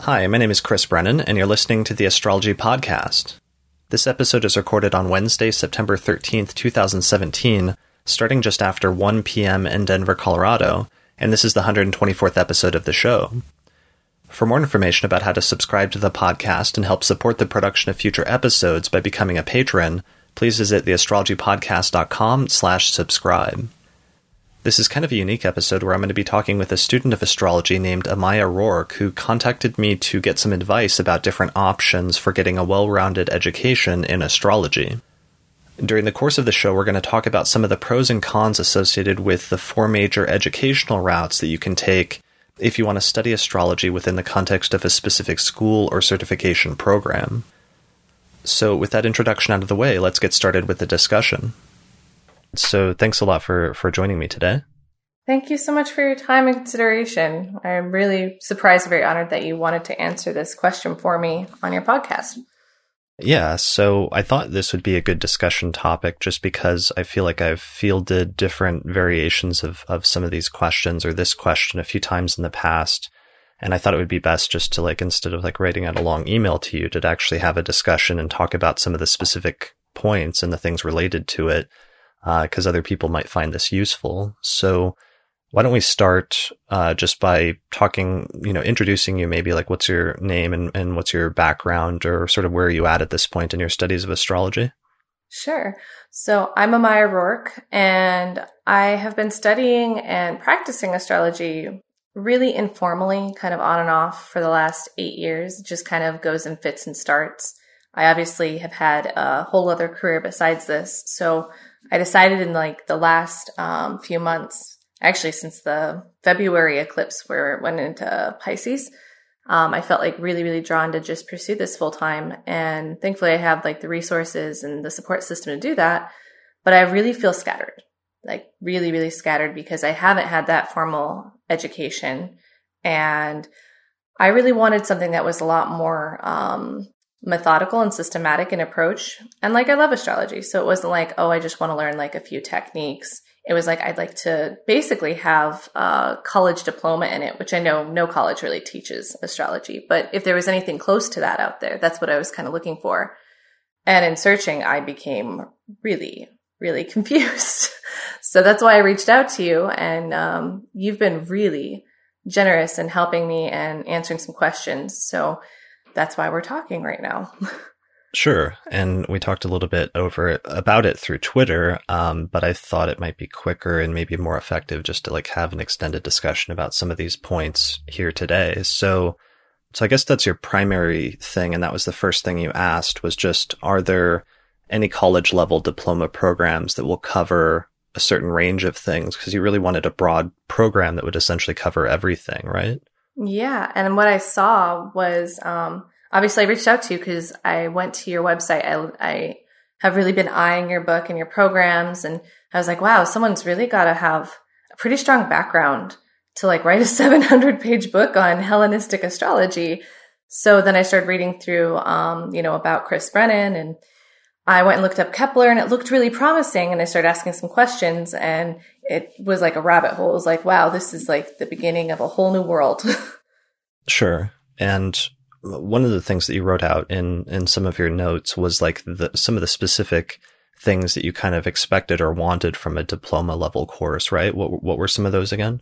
Hi, my name is Chris Brennan, and you're listening to the Astrology Podcast. This episode is recorded on Wednesday, September 13th, 2017, starting just after 1 p.m. in Denver, Colorado, and this is the 124th episode of the show. For more information about how to subscribe to the podcast and help support the production of future episodes by becoming a patron, please visit theastrologypodcast.com/subscribe. This is kind of a unique episode where I'm going to be talking with a student of astrology named Amaya Rourke, who contacted me to get some advice about different options for getting a well-rounded education in astrology. During the course of the show, we're going to talk about some of the pros and cons associated with the 4 major educational routes that you can take if you want to study astrology within the context of a specific school or certification program. So with that introduction out of the way, let's get started with the discussion. So thanks a lot for joining me today. Thank you so much for your time and consideration. I'm really surprised and very honored that you wanted to answer this question for me on your podcast. Yeah, so I thought this would be a good discussion topic just because I feel like I've fielded different variations of some of these questions or this question a few times in the past. And I thought it would be best just to instead of writing out a long email to you, to actually have a discussion and talk about some of the specific points and the things related to it. Because other people might find this useful. So why don't we start just by talking, introducing you maybe, what's your name and what's your background, or sort of where are you at this point in your studies of astrology? Sure. So I'm Amaya Rourke, and I have been studying and practicing astrology really informally, kind of on and off for the last 8 years. It just kind of goes in fits and starts. I obviously have had a whole other career besides this. So I decided in the last few months, actually since the February eclipse where it went into Pisces, I felt really, really drawn to just pursue this full time. And thankfully I have the resources and the support system to do that. But I really feel scattered, really, really scattered, because I haven't had that formal education. And I really wanted something that was a lot more methodical and systematic in approach. And I love astrology. So it wasn't I just want to learn a few techniques. It was I'd like to basically have a college diploma in it, which I know no college really teaches astrology. But if there was anything close to that out there, that's what I was kind of looking for. And in searching, I became really, really confused. So that's why I reached out to you. And you've been really generous in helping me and answering some questions. So that's why we're talking right now. Sure. And we talked a little bit about it through Twitter, but I thought it might be quicker and maybe more effective just to have an extended discussion about some of these points here today. So I guess that's your primary thing. And that was the first thing you asked, was just, are there any college level diploma programs that will cover a certain range of things? Because you really wanted a broad program that would essentially cover everything, right? Yeah. And what I saw was, obviously I reached out to you because I went to your website. I have really been eyeing your book and your programs. And I was wow, someone's really got to have a pretty strong background to write a 700-page book on Hellenistic astrology. So then I started reading through, about Chris Brennan, and I went and looked up Kepler, and it looked really promising. And I started asking some questions, and it was a rabbit hole. It was wow, this is the beginning of a whole new world. Sure. And one of the things that you wrote out in some of your notes was some of the specific things that you kind of expected or wanted from a diploma level course, right? What were some of those again?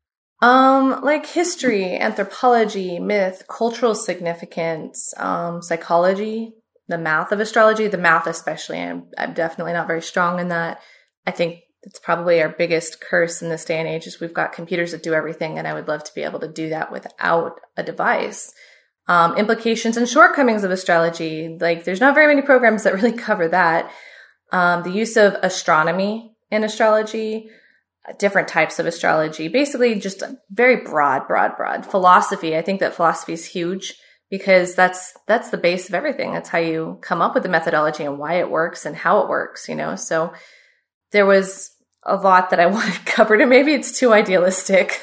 History, anthropology, myth, cultural significance, psychology, the math of astrology, the math especially. I'm definitely not very strong in that. I think it's probably our biggest curse in this day and age is we've got computers that do everything, and I would love to be able to do that without a device. Implications and shortcomings of astrology. There's not very many programs that really cover that. The use of astronomy in astrology, different types of astrology, basically just very broad. Philosophy. I think that philosophy is huge because that's the base of everything. That's how you come up with the methodology and why it works and how it works, So there was a lot that I wanted covered, and maybe it's too idealistic.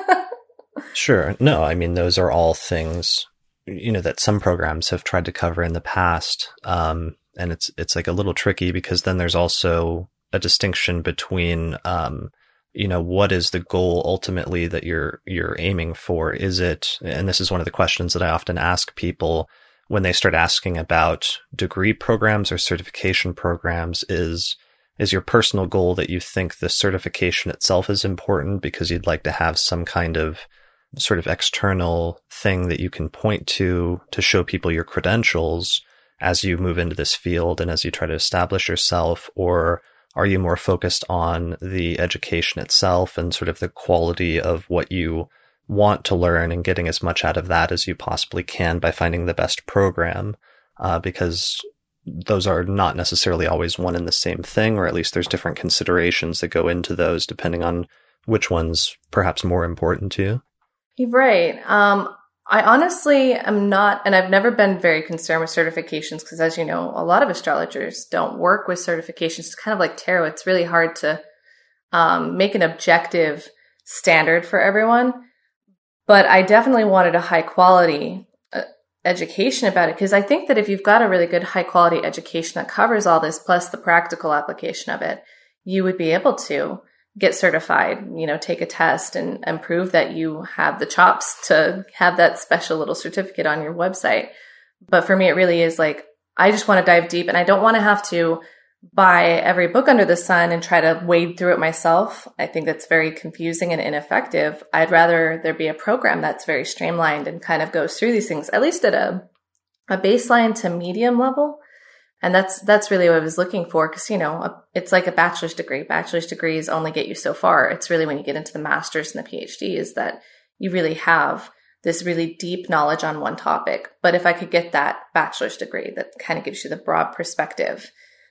Sure. No, I mean, those are all things, that some programs have tried to cover in the past. And it's a little tricky because then there's also a distinction between, what is the goal ultimately that you're aiming for? Is it, and this is one of the questions that I often ask people when they start asking about degree programs or certification programs, is your personal goal that you think the certification itself is important because you'd like to have some kind of sort of external thing that you can point to show people your credentials as you move into this field and as you try to establish yourself? Or are you more focused on the education itself and sort of the quality of what you want to learn and getting as much out of that as you possibly can by finding the best program? Because those are not necessarily always one and the same thing, or at least there's different considerations that go into those depending on which one's perhaps more important to you. You're right. I honestly am not, and I've never been very concerned with certifications because, as you know, a lot of astrologers don't work with certifications. It's kind of like tarot. It's really hard to make an objective standard for everyone. But I definitely wanted a high quality education about it, because I think that if you've got a really good high quality education that covers all this, plus the practical application of it, you would be able to get certified, take a test and prove that you have the chops to have that special little certificate on your website. But for me, it really is like, I just want to dive deep, and I don't want to have to buy every book under the sun and try to wade through it myself. I think that's very confusing and ineffective. I'd rather there be a program that's very streamlined and kind of goes through these things, at least at a baseline to medium level. And that's really what I was looking for, because, it's like a bachelor's degree. Bachelor's degrees only get you so far. It's really when you get into the master's and the PhD is that you really have this really deep knowledge on one topic. But if I could get that bachelor's degree that kind of gives you the broad perspective,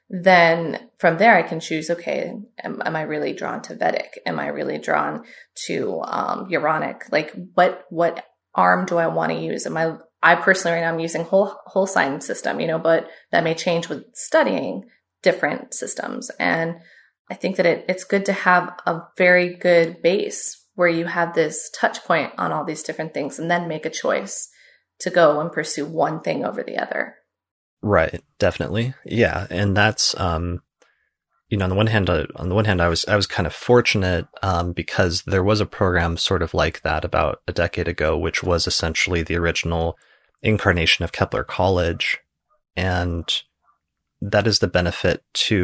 then from there I can choose, okay, am I really drawn to Vedic? Am I really drawn to Uranic? Like what arm do I want to use? I personally right now I'm using whole sign system, but that may change with studying different systems. And I think that it's good to have a very good base where you have this touch point on all these different things and then make a choice to go and pursue one thing over the other. Right. Definitely. Yeah. And that's, on the one hand, I was kind of fortunate, because there was a program sort of like that about a decade ago, which was essentially the original incarnation of Kepler College. And that is the benefit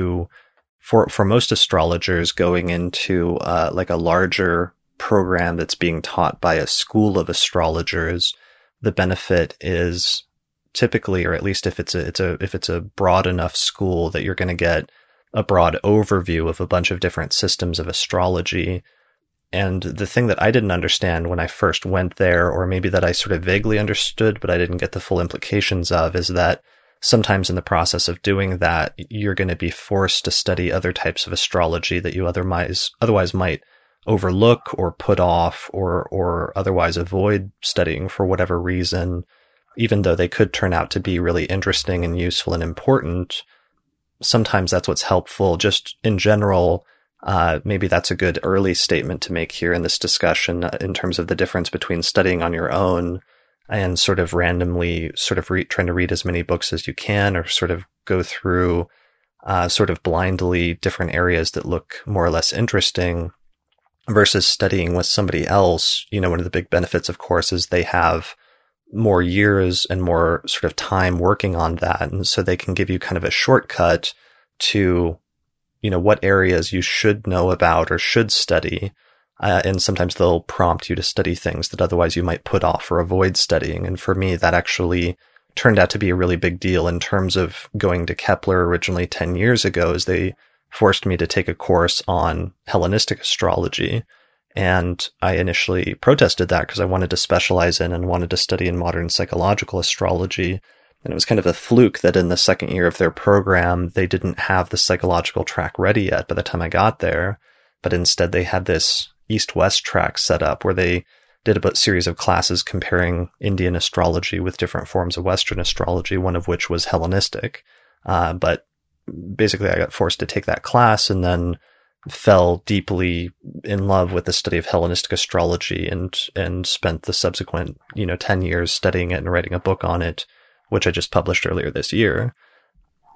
for most astrologers going into, like a larger program that's being taught by a school of astrologers. The benefit is typically, or at least if it's a broad enough school, that you're going to get a broad overview of a bunch of different systems of astrology. And the thing that I didn't understand when I first went there, or maybe that I sort of vaguely understood, but I didn't get the full implications of, is that sometimes in the process of doing that, you're going to be forced to study other types of astrology that you otherwise might overlook or put off or otherwise avoid studying for whatever reason, even though they could turn out to be really interesting and useful and important. Sometimes that's what's helpful. Just in general, maybe that's a good early statement to make here in this discussion, in terms of the difference between studying on your own and sort of randomly trying to read as many books as you can, or sort of go through sort of blindly different areas that look more or less interesting, versus studying with somebody else. One of the big benefits, of course, is they have more years and more sort of time working on that. And so they can give you kind of a shortcut to, what areas you should know about or should study. And sometimes they'll prompt you to study things that otherwise you might put off or avoid studying. And for me, that actually turned out to be a really big deal in terms of going to Kepler originally 10 years ago, as they forced me to take a course on Hellenistic astrology. And I initially protested that because I wanted to specialize in and wanted to study in modern psychological astrology. And it was kind of a fluke that in the second year of their program, they didn't have the psychological track ready yet by the time I got there. But instead, they had this East-West track set up where they did a series of classes comparing Indian astrology with different forms of Western astrology, one of which was Hellenistic. But basically, I got forced to take that class and then fell deeply in love with the study of Hellenistic astrology and spent the subsequent, 10 years studying it and writing a book on it, which I just published earlier this year.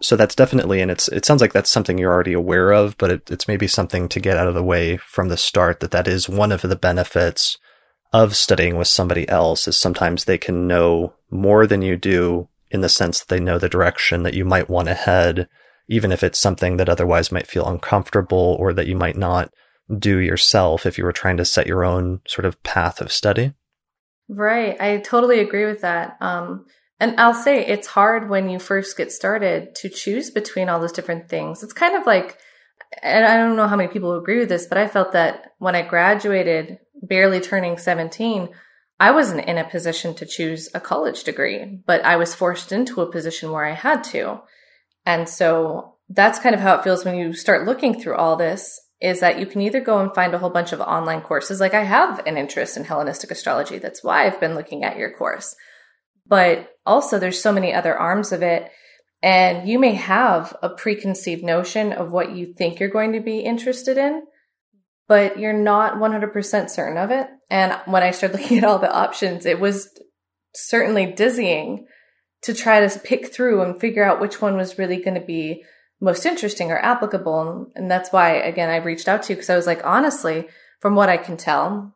So that's definitely, and it sounds like that's something you're already aware of, but it's maybe something to get out of the way from the start, that is one of the benefits of studying with somebody else, is sometimes they can know more than you do, in the sense that they know the direction that you might want to head, even if it's something that otherwise might feel uncomfortable or that you might not do yourself if you were trying to set your own sort of path of study. Right. I totally agree with that. And I'll say it's hard when you first get started to choose between all those different things. It's kind of like, and I don't know how many people agree with this, but I felt that when I graduated, barely turning 17, I wasn't in a position to choose a college degree, but I was forced into a position where I had to. And so that's kind of how it feels when you start looking through all this, is that you can either go and find a whole bunch of online courses. Like, I have an interest in Hellenistic astrology. That's why I've been looking at your course. But also there's so many other arms of it. And you may have a preconceived notion of what you think you're going to be interested in, but you're not 100% certain of it. And when I started looking at all the options, it was certainly dizzying to try to pick through and figure out which one was really going to be most interesting or applicable. And that's why, again, I reached out to you, because I was like, honestly, from what I can tell,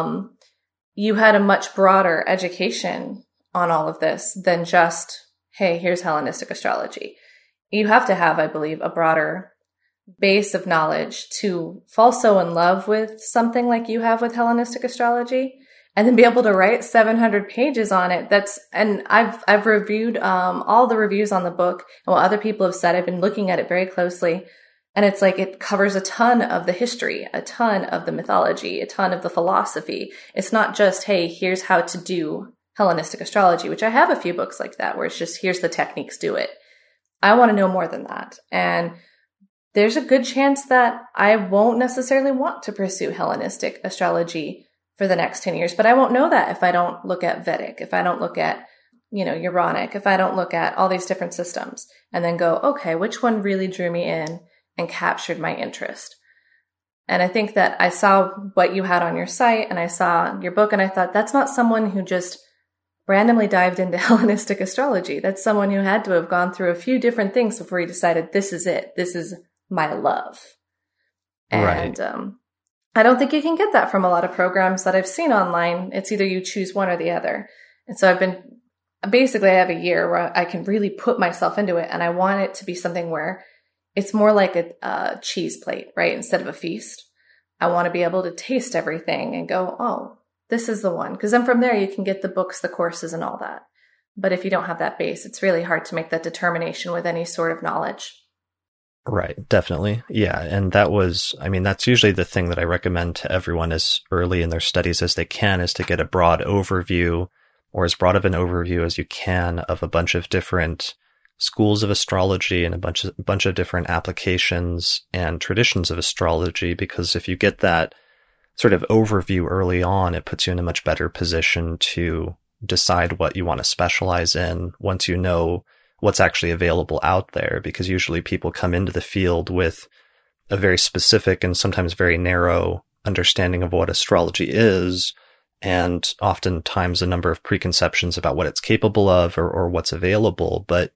you had a much broader education on all of this than just, hey, here's Hellenistic astrology. You have to have, I believe, a broader base of knowledge to fall so in love with something like you have with Hellenistic astrology, and then be able to write 700 pages on it. And I've reviewed all the reviews on the book, and what other people have said. I've been looking at it very closely, and it's like it covers a ton of the history, a ton of the mythology, a ton of the philosophy. It's not just, hey, here's how to do Hellenistic astrology, which I have a few books like that, where it's just, here's the techniques, do it. I want to know more than that. And there's a good chance that I won't necessarily want to pursue Hellenistic astrology for the next 10 years, but I won't know that if I don't look at Vedic, if I don't look at, Uranic, if I don't look at all these different systems and then go, okay, which one really drew me in and captured my interest? And I think that I saw what you had on your site, and I saw your book, and I thought, that's not someone who just randomly dived into Hellenistic astrology. That's someone who had to have gone through a few different things before he decided, this is it. This is my love. And right. I don't think you can get that from a lot of programs that I've seen online. It's either you choose one or the other. And so I have a year where I can really put myself into it. And I want it to be something where it's more like a cheese plate, right? Instead of a feast. I want to be able to taste everything and go, oh, this is the one. Because then from there, you can get the books, the courses, and all that. But if you don't have that base, it's really hard to make that determination with any sort of knowledge. Right, definitely. Yeah, and that's usually the thing that I recommend to everyone as early in their studies as they can, is to get a broad overview, or as broad of an overview as you can, of a bunch of different schools of astrology and a bunch of different applications and traditions of astrology, because if you get that sort of overview early on, it puts you in a much better position to decide what you want to specialize in once you know what's actually available out there, because usually people come into the field with a very specific and sometimes very narrow understanding of what astrology is, and oftentimes a number of preconceptions about what it's capable of or what's available. But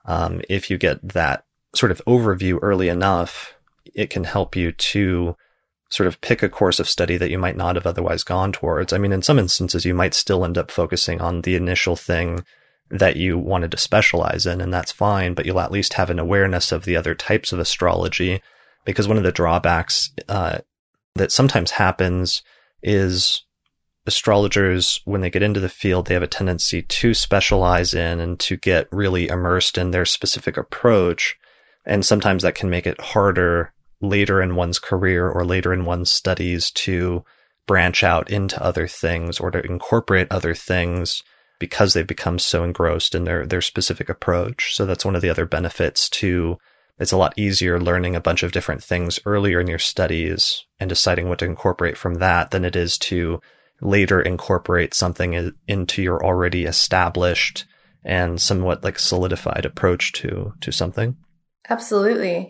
if you get that sort of overview early enough, it can help you to sort of pick a course of study that you might not have otherwise gone towards. I mean, in some instances, you might still end up focusing on the initial thing that you wanted to specialize in, and that's fine, but you'll at least have an awareness of the other types of astrology, because one of the drawbacks that sometimes happens is astrologers, when they get into the field, they have a tendency to specialize in and to get really immersed in their specific approach, and sometimes that can make it harder later in one's career or later in one's studies to branch out into other things or to incorporate other things, because they've become so engrossed in their specific approach. So that's one of the other benefits to, it's a lot easier learning a bunch of different things earlier in your studies and deciding what to incorporate from that than it is to later incorporate something into your already established and somewhat like solidified approach to something. Absolutely.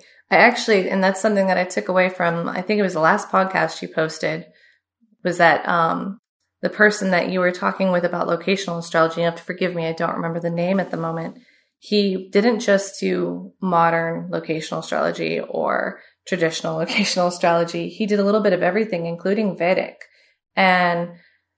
And that's something that I took away from, I think it was the last podcast you posted, was that the person that you were talking with about locational astrology, you have to forgive me, I don't remember the name at the moment. He didn't just do modern locational astrology or traditional locational astrology. He did a little bit of everything, including Vedic. And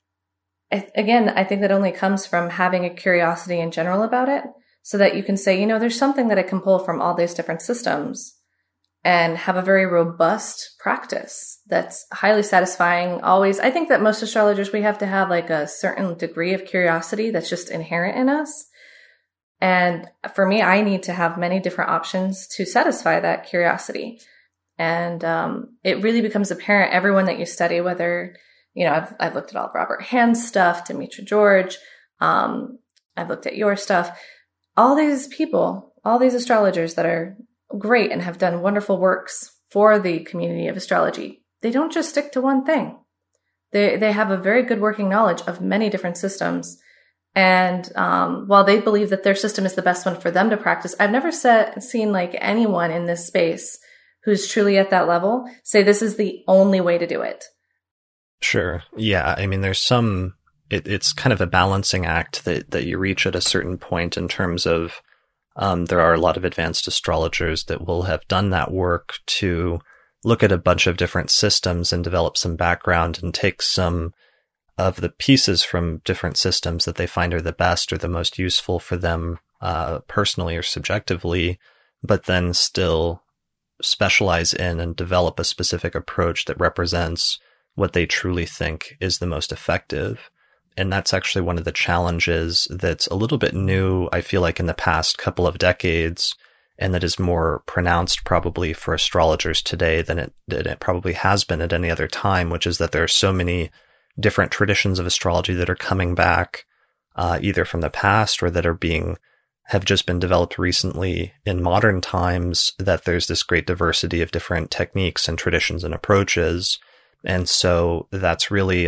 again, I think that only comes from having a curiosity in general about it, so that you can say, you know, there's something that I can pull from all these different systems and have a very robust practice that's highly satisfying always. I think that most astrologers, we have to have like a certain degree of curiosity that's just inherent in us. And for me, I need to have many different options to satisfy that curiosity. And it really becomes apparent, everyone that you study, whether, you know, I've looked at all of Robert Hand's stuff, Demetra George, I've looked at your stuff, all these people, all these astrologers that are great and have done wonderful works for the community of astrology. They don't just stick to one thing. They have a very good working knowledge of many different systems. And while they believe that their system is the best one for them to practice, I've never seen like anyone in this space who's truly at that level say this is the only way to do it. Sure. Yeah. I mean, there's it's kind of a balancing act that you reach at a certain point in terms of, there are a lot of advanced astrologers that will have done that work to look at a bunch of different systems and develop some background and take some of the pieces from different systems that they find are the best or the most useful for them, personally or subjectively, but then still specialize in and develop a specific approach that represents what they truly think is the most effective. And that's actually one of the challenges that's a little bit new, I feel like, in the past couple of decades, and that is more pronounced probably for astrologers today than it probably has been at any other time, which is that there are so many different traditions of astrology that are coming back, either from the past or that have just been developed recently in modern times, that there's this great diversity of different techniques and traditions and approaches. And so that's really,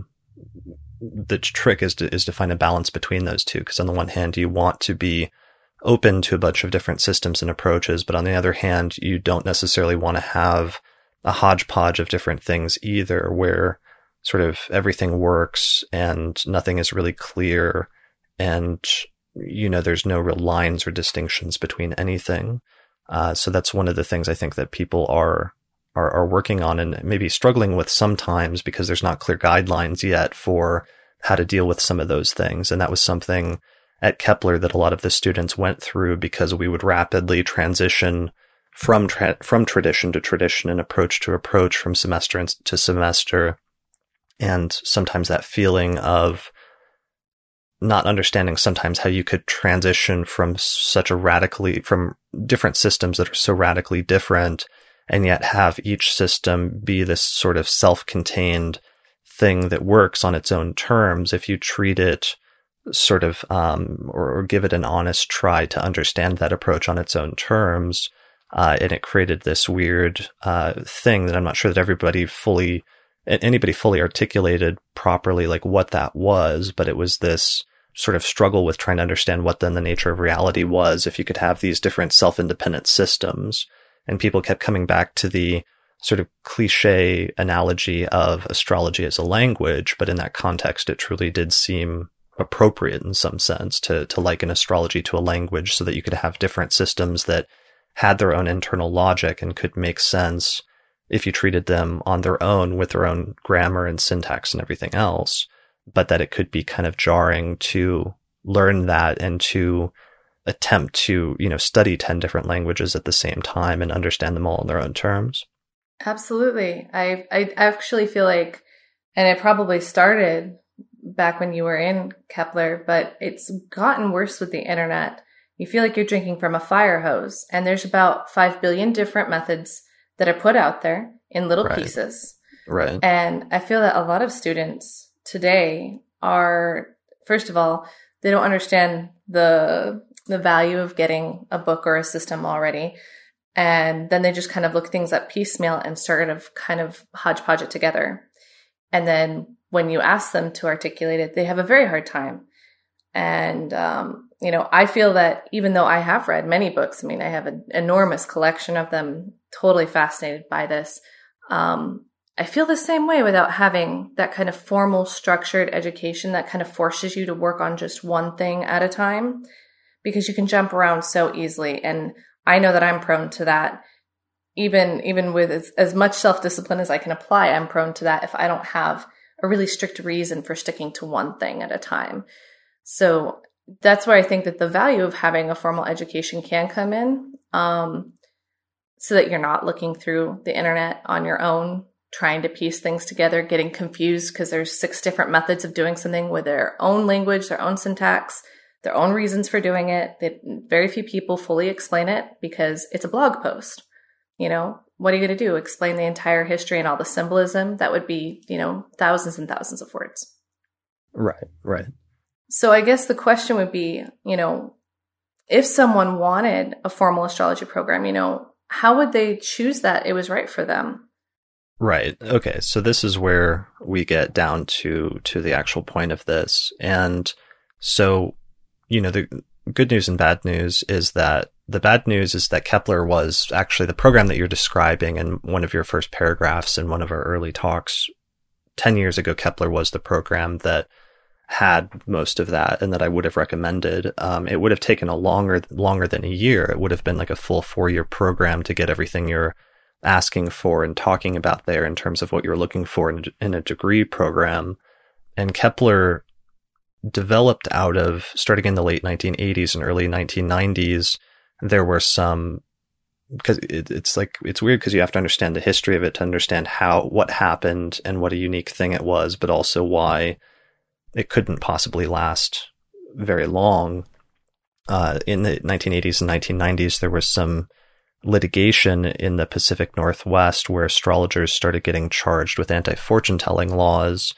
the trick is to find a balance between those two. Because on the one hand, you want to be open to a bunch of different systems and approaches, but on the other hand, you don't necessarily want to have a hodgepodge of different things either, where sort of everything works and nothing is really clear, and you know, there's no real lines or distinctions between anything. So that's one of the things I think that people are working on and maybe struggling with sometimes, because there's not clear guidelines yet for how to deal with some of those things. And that was something at Kepler that a lot of the students went through, because we would rapidly transition from tradition to tradition and approach to approach, from semester to semester. And sometimes that feeling of not understanding sometimes how you could transition from from different systems that are so radically different, and yet have each system be this sort of self-contained thing that works on its own terms if you treat it sort of, or give it an honest try to understand that approach on its own terms. And it created this weird thing that I'm not sure that anybody fully articulated properly, like what that was, but it was this sort of struggle with trying to understand what then the nature of reality was if you could have these different self-independent systems. And people kept coming back to the sort of cliche analogy of astrology as a language, but in that context, it truly did seem appropriate in some sense to liken astrology to a language, so that you could have different systems that had their own internal logic and could make sense if you treated them on their own with their own grammar and syntax and everything else, but that it could be kind of jarring to learn that and to attempt to, you know, study 10 different languages at the same time and understand them all on their own terms. Absolutely. I actually feel like, and it probably started back when you were in Kepler, but it's gotten worse with the internet. You feel like you're drinking from a fire hose, and there's about 5 billion different methods that are put out there in little pieces. Right. And I feel that a lot of students today are, first of all, they don't understand the value of getting a book or a system already. And then they just kind of look things up piecemeal and sort of kind of hodgepodge it together. And then when you ask them to articulate it, they have a very hard time. And, you know, I feel that even though I have read many books, I mean, I have an enormous collection of them, totally fascinated by this. I feel the same way without having that kind of formal structured education that kind of forces you to work on just one thing at a time. because you can jump around so easily. And I know that I'm prone to that. Even with as much self-discipline as I can apply, I'm prone to that if I don't have a really strict reason for sticking to one thing at a time. So that's where I think that the value of having a formal education can come in, so that you're not looking through the internet on your own, trying to piece things together, getting confused because there's 6 different methods of doing something with their own language, their own syntax, their own reasons for doing it. Very few people fully explain it because it's a blog post. What are you going to do? Explain the entire history and all the symbolism? That would be, thousands and thousands of words. Right. So I guess the question would be, if someone wanted a formal astrology program, how would they choose that it was right for them? Right. Okay. So this is where we get down to the actual point of this. And so, the good news and bad news is that the bad news is that Kepler was actually the program that you're describing in one of your first paragraphs in one of our early talks. 10 years ago, Kepler was the program that had most of that and that I would have recommended. It would have taken longer than a year. It would have been like a full 4-year program to get everything you're asking for and talking about there in terms of what you're looking for in a degree program. And Kepler developed out of, starting in the late 1980s and early 1990s, there were some, because it's weird because you have to understand the history of it to understand what happened and what a unique thing it was, but also why it couldn't possibly last very long. In the 1980s and 1990s, there was some litigation in the Pacific Northwest where astrologers started getting charged with anti-fortune telling laws,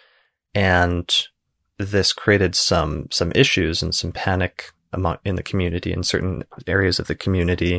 and this created some issues and some panic in the community, in certain areas of the community.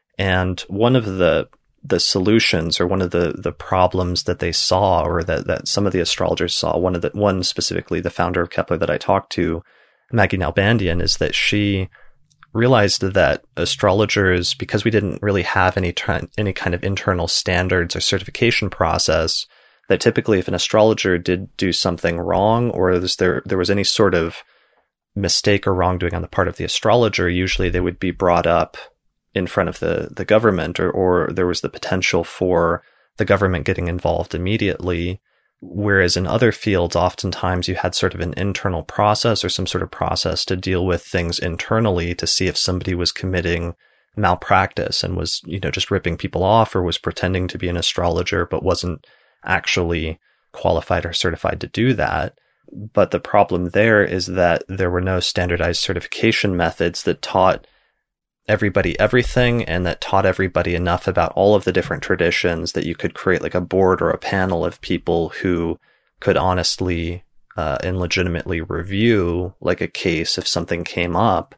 And one of the solutions, or one of the problems that they saw, or that some of the astrologers saw, one specifically, the founder of Kepler that I talked to, Maggie Nalbandian, is that she realized that astrologers, because we didn't really have any kind of internal standards or certification process, that typically if an astrologer did do something wrong, or there was any sort of mistake or wrongdoing on the part of the astrologer, usually they would be brought up in front of the government, or there was the potential for the government getting involved immediately. Whereas in other fields, oftentimes you had sort of an internal process or some sort of process to deal with things internally to see if somebody was committing malpractice and was, just ripping people off, or was pretending to be an astrologer but wasn't actually qualified or certified to do that. But the problem there is that there were no standardized certification methods that taught everybody everything, and that taught everybody enough about all of the different traditions that you could create like a board or a panel of people who could honestly and legitimately review like a case if something came up,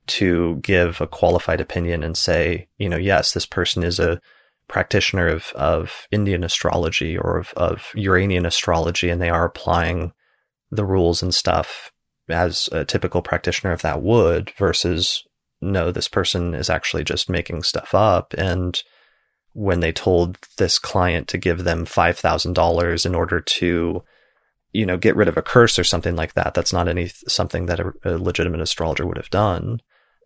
to give a qualified opinion and say, yes, this person is a practitioner of Indian astrology or of Uranian astrology, and they are applying the rules and stuff as a typical practitioner of that would, versus no, this person is actually just making stuff up. And when they told this client to give them $5,000 in order to, get rid of a curse or something like that, that's not something that a legitimate astrologer would have done.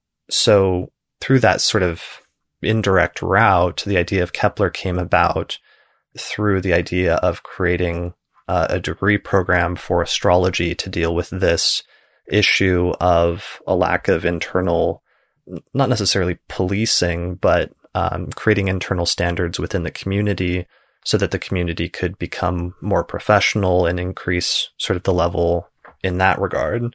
So through that sort of indirect route, the idea of Kepler came about through the idea of creating a degree program for astrology to deal with this issue of a lack of internal, not necessarily policing, but creating internal standards within the community so that the community could become more professional and increase sort of the level in that regard.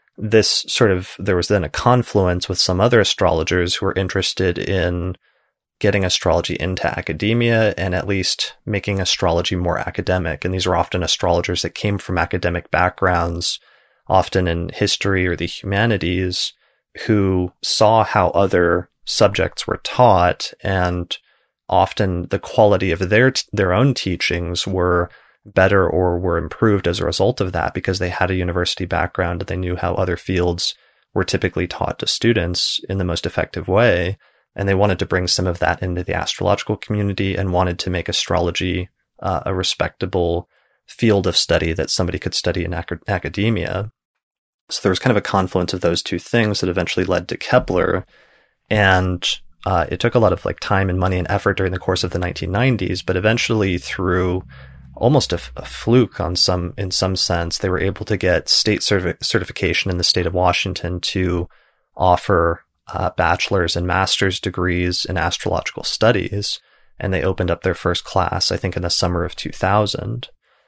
There was then a confluence with some other astrologers who were interested in getting astrology into academia and at least making astrology more academic. And these are often astrologers that came from academic backgrounds, often in history or the humanities, who saw how other subjects were taught, and often the quality of their own teachings were better or were improved as a result of that, because they had a university background and they knew how other fields were typically taught to students in the most effective way. And they wanted to bring some of that into the astrological community and wanted to make astrology a respectable field of study that somebody could study in academia. So there was kind of a confluence of those two things that eventually led to Kepler. And it took a lot of like time and money and effort during the course of the 1990s, but eventually through almost a fluke in some sense, they were able to get state certification in the state of Washington to offer bachelor's and master's degrees in astrological studies. And they opened up their first class, I think, in the summer of 2000.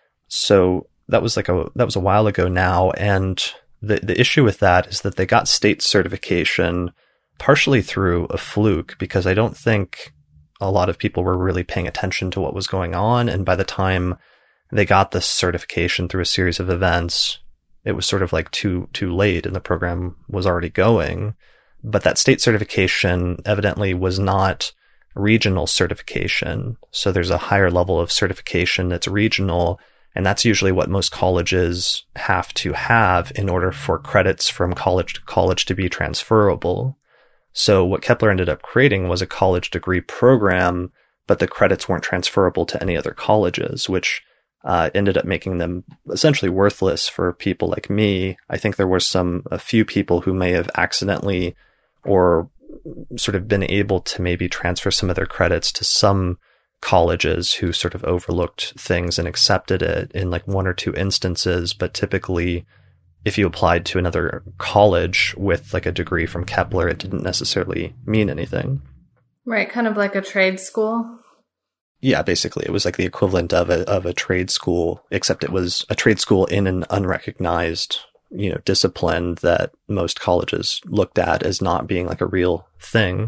So that was a while ago now. And the issue with that is that they got state certification partially through a fluke, because I don't think a lot of people were really paying attention to what was going on. And by the time they got this certification through a series of events, it was sort of like too late and the program was already going. But that state certification evidently was not regional certification. So there's a higher level of certification that's regional. And that's usually what most colleges have to have in order for credits from college to college to be transferable. So what Kepler ended up creating was a college degree program, but the credits weren't transferable to any other colleges, which ended up making them essentially worthless for people like me. I think there were a few people who may have accidentally or sort of been able to maybe transfer some of their credits to some colleges who sort of overlooked things and accepted it in like one or two instances. But typically, if you applied to another college with like a degree from Kepler, it didn't necessarily mean anything. Right, kind of like a trade school. Yeah, basically, it was like the equivalent of a trade school, except it was a trade school in an unrecognized, discipline that most colleges looked at as not being like a real thing.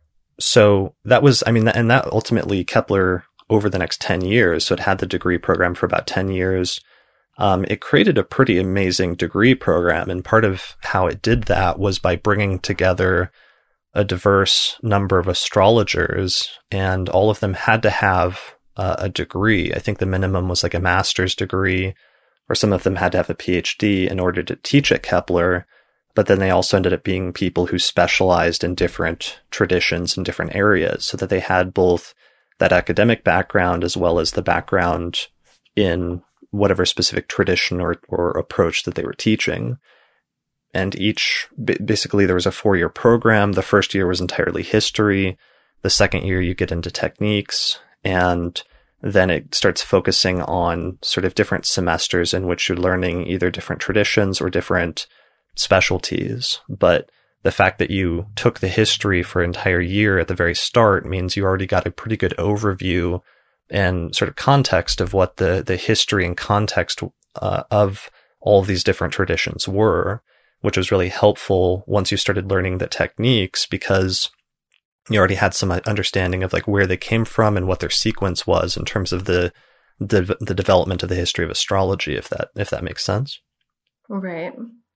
So that was, and that ultimately Kepler over the next 10 years, so it had the degree program for about 10 years. It created a pretty amazing degree program. And part of how it did that was by bringing together a diverse number of astrologers, and all of them had to have a degree. I think the minimum was like a master's degree, or some of them had to have a PhD in order to teach at Kepler. But then they also ended up being people who specialized in different traditions in different areas, so that they had both that academic background as well as the background in whatever specific tradition or approach that they were teaching. And basically there was a 4-year program. The first year was entirely history. The second year you get into techniques, and then it starts focusing on sort of different semesters in which you're learning either different traditions or different specialties. But the fact that you took the history for an entire year at the very start means you already got a pretty good overview and sort of context of what the history and context of all of these different traditions were, which was really helpful once you started learning the techniques, because you already had some understanding of like where they came from and what their sequence was in terms of the development of the history of astrology, if that makes sense. Right.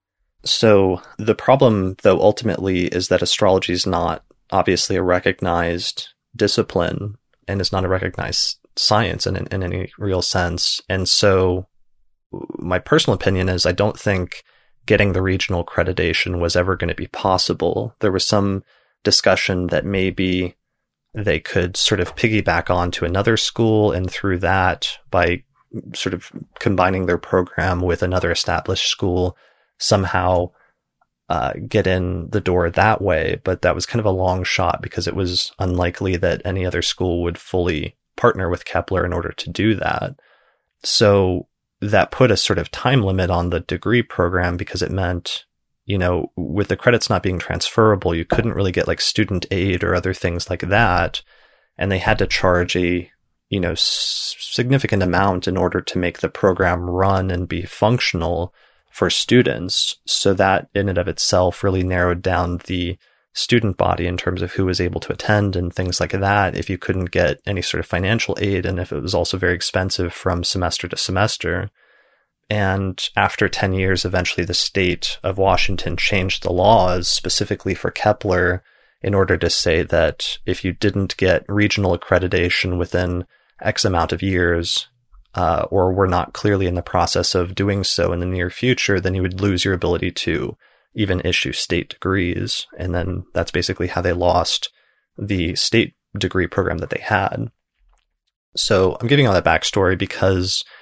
So the problem, though, ultimately is that astrology is not obviously a recognized discipline and is not a recognized science in any real sense. And so my personal opinion is I don't think getting the regional accreditation was ever going to be possible. There was some discussion that maybe they could sort of piggyback onto another school, and through that, by sort of combining their program with another established school, somehow get in the door that way. But that was kind of a long shot, because it was unlikely that any other school would fully partner with Kepler in order to do that. So that put a sort of time limit on the degree program, because it meant, with the credits not being transferable, you couldn't really get like student aid or other things like that. And they had to charge a, significant amount in order to make the program run and be functional for students. So that in and of itself really narrowed down the student body in terms of who was able to attend and things like that, if you couldn't get any sort of financial aid, and if it was also very expensive from semester to semester. And after 10 years, eventually the state of Washington changed the laws specifically for Kepler in order to say that if you didn't get regional accreditation within X amount of years, or were not clearly in the process of doing so in the near future, then you would lose your ability to even issue state degrees. And then that's basically how they lost the state degree program that they had. So I'm giving all that backstory because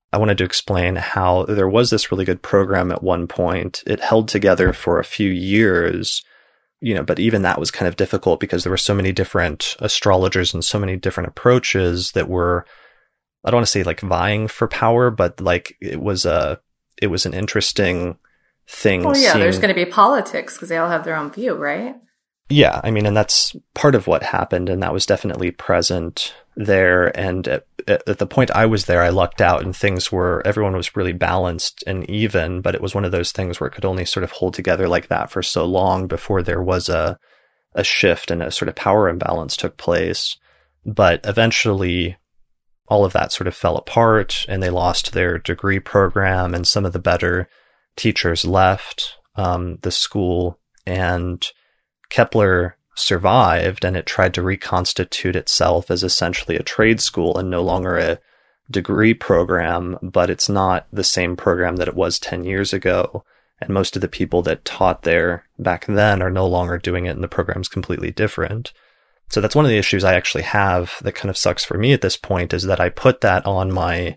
I wanted to explain how there was this really good program at one point. It held together for a few years, but even that was kind of difficult because there were so many different astrologers and so many different approaches that were, I don't want to say like vying for power, but like it was an interesting thing. Oh yeah, there's going to be politics because they all have their own view, right? Yeah, I mean, and that's part of what happened, and that was definitely present there. And at the point I was there, I lucked out, and everyone was really balanced and even, but it was one of those things where it could only sort of hold together like that for so long before there was a shift and a sort of power imbalance took place. But eventually, all of that sort of fell apart, and they lost their degree program, and some of the better teachers left the school, and Kepler survived, and it tried to reconstitute itself as essentially a trade school and no longer a degree program, but it's not the same program that it was 10 years ago. And most of the people that taught there back then are no longer doing it, and the program's completely different. So that's one of the issues I actually have that kind of sucks for me at this point, is that I put that on my,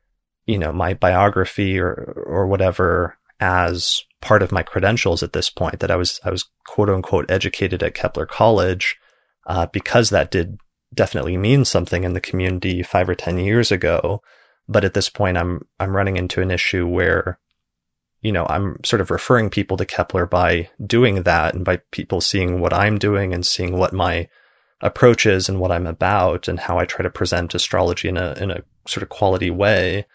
my biography or whatever as part of my credentials at this point, that I was quote unquote educated at Kepler College, because that did definitely mean something in the community 5 or 10 years ago. But at this point, I'm running into an issue where, I'm sort of referring people to Kepler by doing that, and by people seeing what I'm doing and seeing what my approach is and what I'm about and how I try to present astrology in a sort of quality way.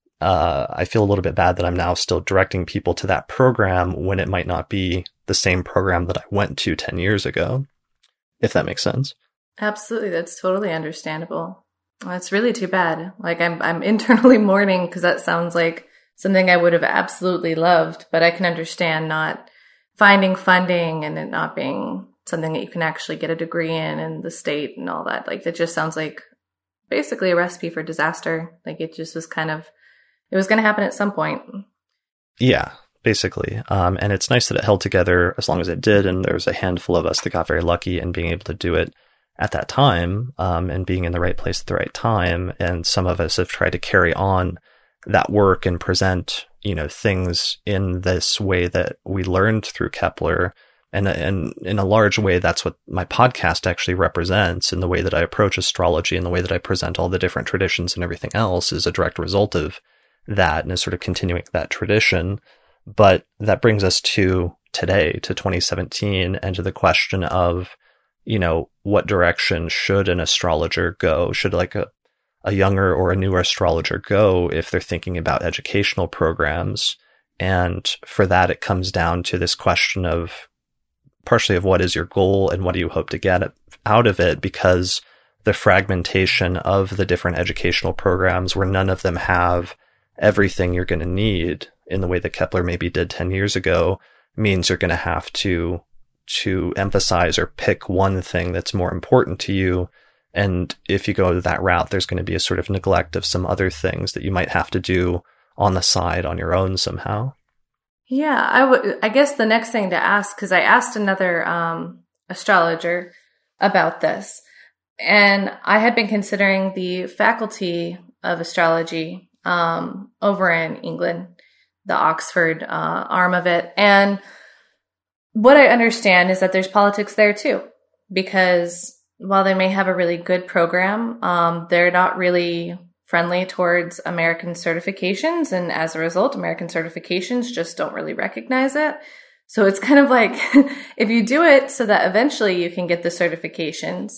I feel a little bit bad that I'm now still directing people to that program when it might not be the same program that I went to 10 years ago, if that makes sense. Absolutely. That's totally understandable. That's really too bad. Like I'm internally mourning because that sounds like something I would have absolutely loved, but I can understand not finding funding and it not being something that you can actually get a degree in and the state and all that. Like that just sounds like basically a recipe for disaster. Like it just was it was going to happen at some point. Yeah, basically. And it's nice that it held together as long as it did. And there was a handful of us that got very lucky in being able to do it at that time, and being in the right place at the right time. And some of us have tried to carry on that work and present, things in this way that we learned through Kepler. And in a large way, that's what my podcast actually represents, in the way that I approach astrology and the way that I present all the different traditions and everything else is a direct result of that and is sort of continuing that tradition. But that brings us to today, to 2017, and to the question of, what direction should an astrologer go? Should like a younger or a newer astrologer go if they're thinking about educational programs? And for that, it comes down to this question of partially of what is your goal and what do you hope to get out of it, because the fragmentation of the different educational programs where none of them have everything you're going to need in the way that Kepler maybe did 10 years ago means you're going to have to emphasize or pick one thing that's more important to you. And if you go that route, there's going to be a sort of neglect of some other things that you might have to do on the side on your own somehow. Yeah, I guess the next thing to ask, because I asked another astrologer about this, and I had been considering the faculty of astrology over in England, the Oxford arm of it. And what I understand is that there's politics there too, because while they may have a really good program, they're not really friendly towards American certifications. And as a result, American certifications just don't really recognize it. So it's kind of like, if you do it so that eventually you can get the certifications,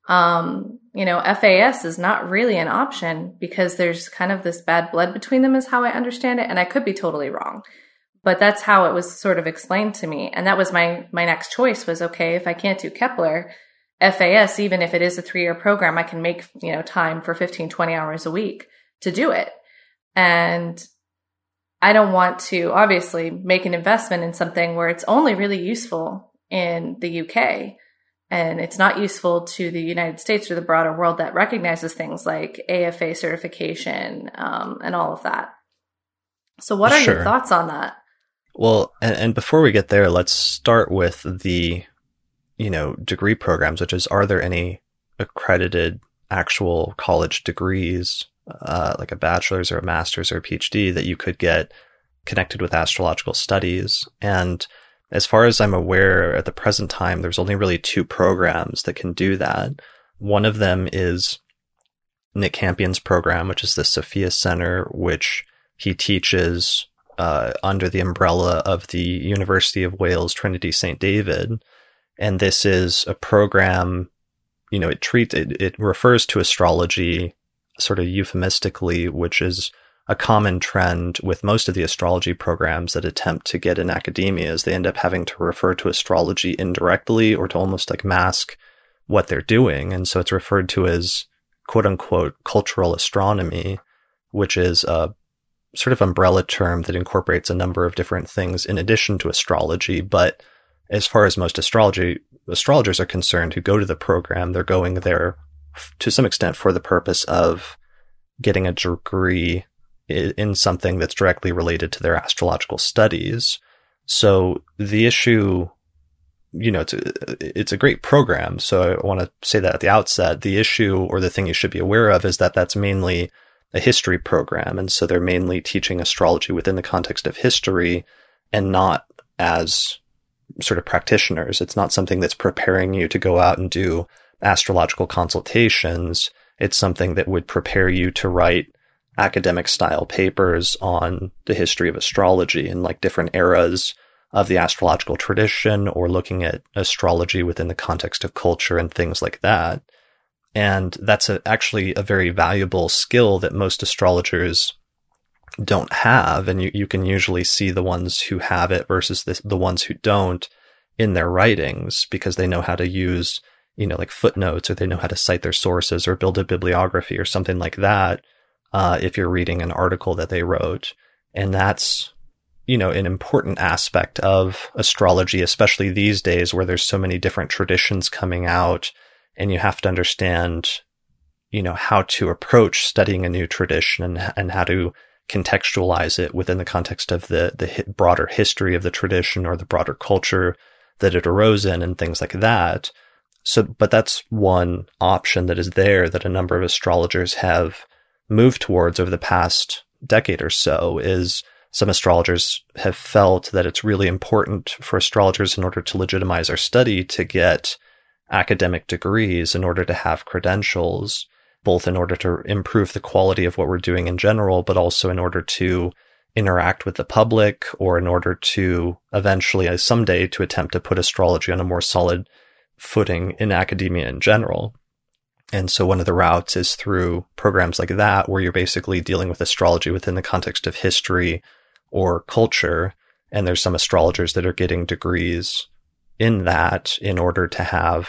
FAS is not really an option because there's kind of this bad blood between them is how I understand it. And I could be totally wrong, but that's how it was sort of explained to me. And that was my next choice was, okay, if I can't do Kepler, FAS, even if it is a 3-year program, I can make, time for 15, 20 hours a week to do it. And I don't want to obviously make an investment in something where it's only really useful in the UK and it's not useful to the United States or the broader world that recognizes things like AFA certification, and all of that. So what are your thoughts on that? Well, and before we get there, let's start with the degree programs, which is, are there any accredited actual college degrees like a bachelor's or a master's or a PhD, that you could get connected with astrological studies. And as far as I'm aware, at the present time, there's only really 2 programs that can do that. One of them is Nick Campion's program, which is the Sophia Center, which he teaches under the umbrella of the University of Wales Trinity St. David. And this is a program, it refers to astrology sort of euphemistically, which is a common trend with most of the astrology programs that attempt to get in academia, is they end up having to refer to astrology indirectly or to almost like mask what they're doing. And so it's referred to as quote unquote cultural astronomy, which is a sort of umbrella term that incorporates a number of different things in addition to astrology. But as far as most astrologers are concerned who go to the program, they're going there to some extent for the purpose of getting a degree in something that's directly related to their astrological studies. So the issue, it's a great program. So I want to say that at the outset. The issue, or the thing you should be aware of, is that that's mainly a history program. And so they're mainly teaching astrology within the context of history and not as sort of practitioners. It's not something that's preparing you to go out and do astrological consultations. It's something that would prepare you to write academic style papers on the history of astrology and like different eras of the astrological tradition, or looking at astrology within the context of culture and things like that. And that's actually a very valuable skill that most astrologers don't have. And you can usually see the ones who have it versus the ones who don't in their writings, because they know how to use, like footnotes, or they know how to cite their sources or build a bibliography or something like that. If you're reading an article that they wrote. And that's, an important aspect of astrology, especially these days where there's so many different traditions coming out, and you have to understand, how to approach studying a new tradition and how to contextualize it within the context of the broader history of the tradition or the broader culture that it arose in and things like that. So, but that's one option that is there that a number of astrologers have moved towards over the past decade or so. Is some astrologers have felt that it's really important for astrologers, in order to legitimize our study, to get academic degrees in order to have credentials, both in order to improve the quality of what we're doing in general, but also in order to interact with the public, or in order to eventually, someday, to attempt to put astrology on a more solid footing in academia in general. And so one of the routes is through programs like that, where you're basically dealing with astrology within the context of history or culture. And there's some astrologers that are getting degrees in that in order to have,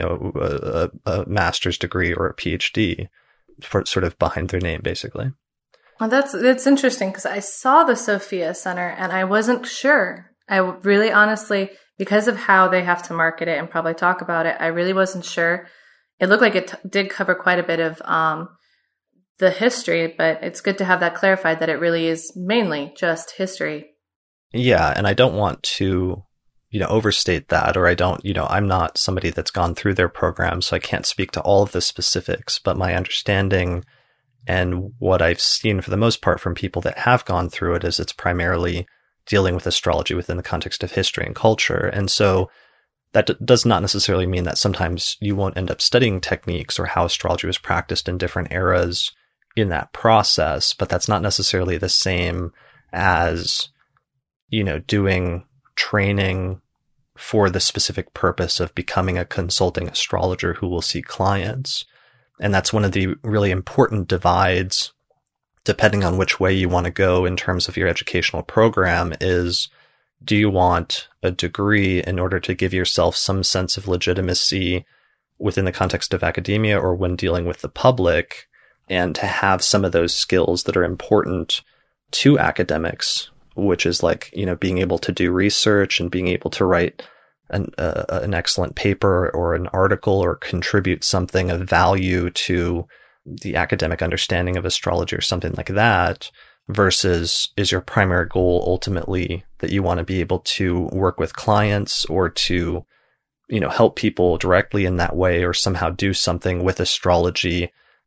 a master's degree or a PhD for sort of behind their name, basically. Well, that's interesting, because I saw the Sophia Center and I wasn't sure. I really honestly, because of how they have to market it and probably talk about it, I really wasn't sure. It looked like it did cover quite a bit of the history, but it's good to have that clarified, that it really is mainly just history. Yeah, and I don't want to, overstate that, or I'm not somebody that's gone through their program, so I can't speak to all of the specifics, but my understanding and what I've seen for the most part from people that have gone through it is it's primarily dealing with astrology within the context of history and culture. And so that does not necessarily mean that sometimes you won't end up studying techniques or how astrology was practiced in different eras in that process, but that's not necessarily the same as, doing training for the specific purpose of becoming a consulting astrologer who will see clients. And that's one of the really important divides, depending on which way you want to go in terms of your educational program, is, do you want a degree in order to give yourself some sense of legitimacy within the context of academia or when dealing with the public, and to have some of those skills that are important to academics, which is like, being able to do research and being able to write an excellent paper or an article or contribute something of value to the academic understanding of astrology or something like that, versus is your primary goal ultimately that you want to be able to work with clients or to, help people directly in that way, or somehow do something with astrology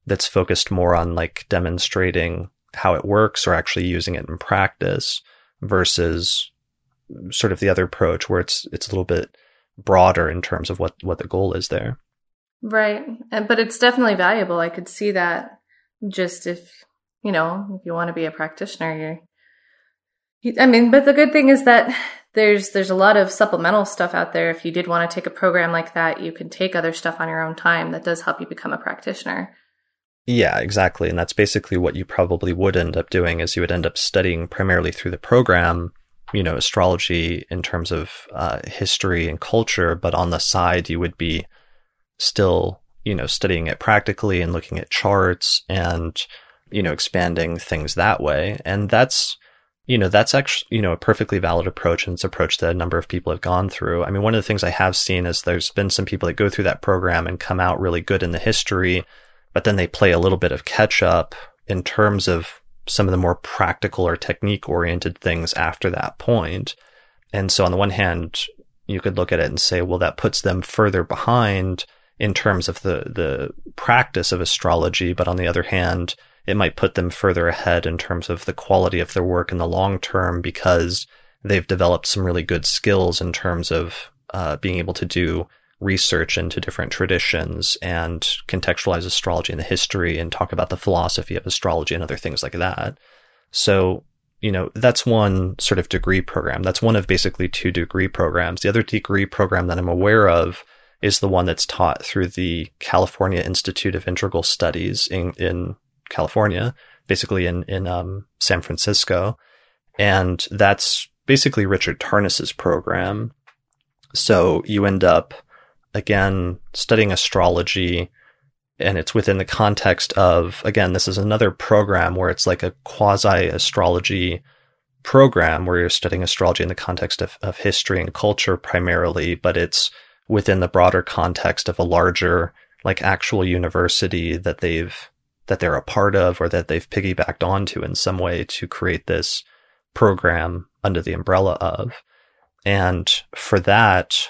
that's focused more on like demonstrating how it works or actually using it in practice versus sort of the other approach where it's a little bit broader in terms of what the goal is there. Right. But it's definitely valuable. I could see that just if you want to be a practitioner, but the good thing is that there's a lot of supplemental stuff out there. If you did want to take a program like that, you can take other stuff on your own time that does help you become a practitioner. Yeah, exactly. And that's basically what you probably would end up doing is you would end up studying primarily through the program, astrology in terms of history and culture, but on the side, you would be still, studying it practically and looking at charts and, expanding things that way. And that's actually, a perfectly valid approach. And it's an approach that a number of people have gone through. I mean, one of the things I have seen is there's been some people that go through that program and come out really good in the history, but then they play a little bit of catch up in terms of some of the more practical or technique oriented things after that point. And so on the one hand, you could look at it and say, well, that puts them further behind in terms of the practice of astrology. But on the other hand, it might put them further ahead in terms of the quality of their work in the long term because they've developed some really good skills in terms of being able to do research into different traditions and contextualize astrology in the history and talk about the philosophy of astrology and other things like that. So, that's one sort of degree program. That's one of basically 2 degree programs. The other degree program that I'm aware of is the one that's taught through the California Institute of Integral Studies in California, basically in San Francisco. And that's basically Richard Tarnas's program. So you end up, again, studying astrology, and it's within the context of, again, this is another program where it's like a quasi-astrology program where you're studying astrology in the context of history and culture primarily, but it's within the broader context of a larger, like actual university that they're a part of or that they've piggybacked onto in some way to create this program under the umbrella of. And for that's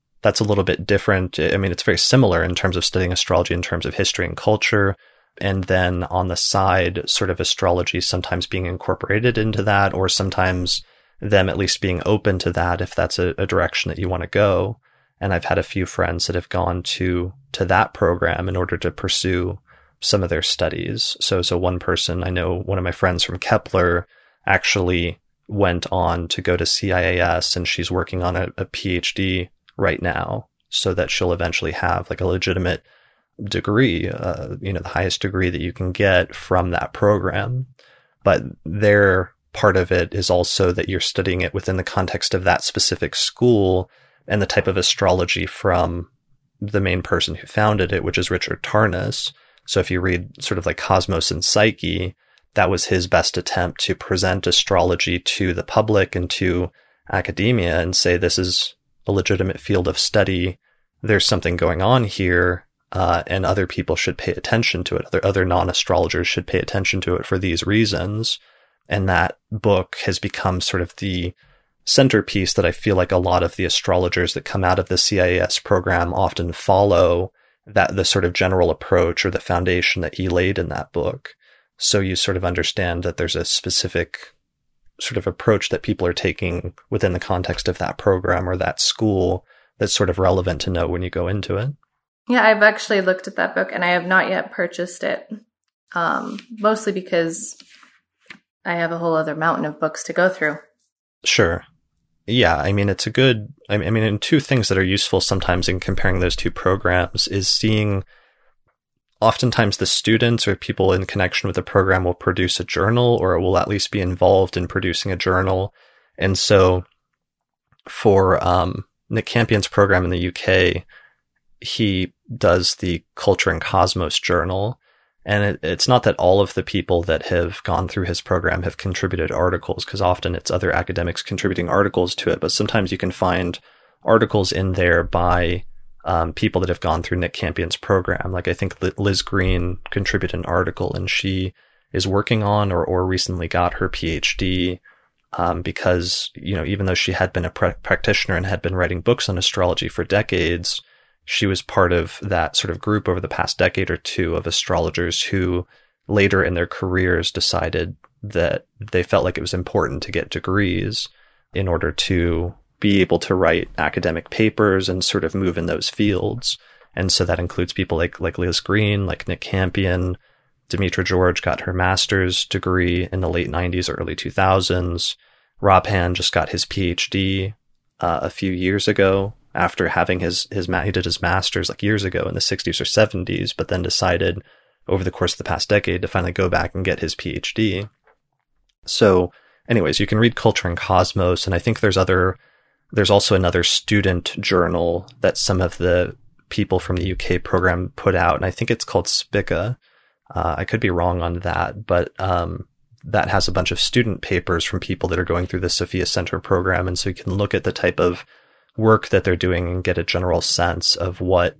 a little bit different. I mean, it's very similar in terms of studying astrology in terms of history and culture. And then on the side, sort of astrology sometimes being incorporated into that, or sometimes them at least being open to that if that's a direction that you want to go. And I've had a few friends that have gone to that program in order to pursue some of their studies. So one person, I know one of my friends from Kepler actually went on to go to CIAS, and she's working on a PhD right now so that she'll eventually have like a legitimate degree, the highest degree that you can get from that program. But their part of it is also that you're studying it within the context of that specific school and the type of astrology from the main person who founded it, which is Richard Tarnas. So if you read sort of like Cosmos and Psyche, that was his best attempt to present astrology to the public and to academia and say, this is a legitimate field of study. There's something going on here, and other people should pay attention to it. Other non-astrologers should pay attention to it for these reasons. And that book has become sort of the centerpiece that I feel like a lot of the astrologers that come out of the CIAS program often follow, that the sort of general approach or the foundation that he laid in that book. So you sort of understand that there's a specific sort of approach that people are taking within the context of that program or that school that's sort of relevant to know when you go into it. Yeah, I've actually looked at that book and I have not yet purchased it, mostly because I have a whole other mountain of books to go through. Sure. Yeah, I mean, it's a good, and 2 things that are useful sometimes in comparing those 2 programs is seeing oftentimes the students or people in connection with the program will produce a journal, or will at least be involved in producing a journal. And so for Nick Campion's program in the UK, he does the Culture and Cosmos journal. And it's not that all of the people that have gone through his program have contributed articles, because often it's other academics contributing articles to it. But sometimes you can find articles in there by people that have gone through Nick Campion's program. Like I think Liz Green contributed an article, and she is working on or recently got her PhD because, even though she had been a practitioner and had been writing books on astrology for decades, she was part of that sort of group over the past decade or two of astrologers who later in their careers decided that they felt like it was important to get degrees in order to be able to write academic papers and sort of move in those fields. And so that includes people like Liz Green, like Nick Campion. Demetra George got her master's degree in the late 90s or early 2000s. Rob Hand just got his PhD a few years ago after having he did his master's like years ago in the 60s or 70s, but then decided over the course of the past decade to finally go back and get his PhD. So anyways, you can read Culture and Cosmos, and I think there's also another student journal that some of the people from the UK program put out, and I think it's called Spica. I could be wrong on that, but that has a bunch of student papers from people that are going through the Sophia Center program, and so you can look at the type of work that they're doing and get a general sense of what,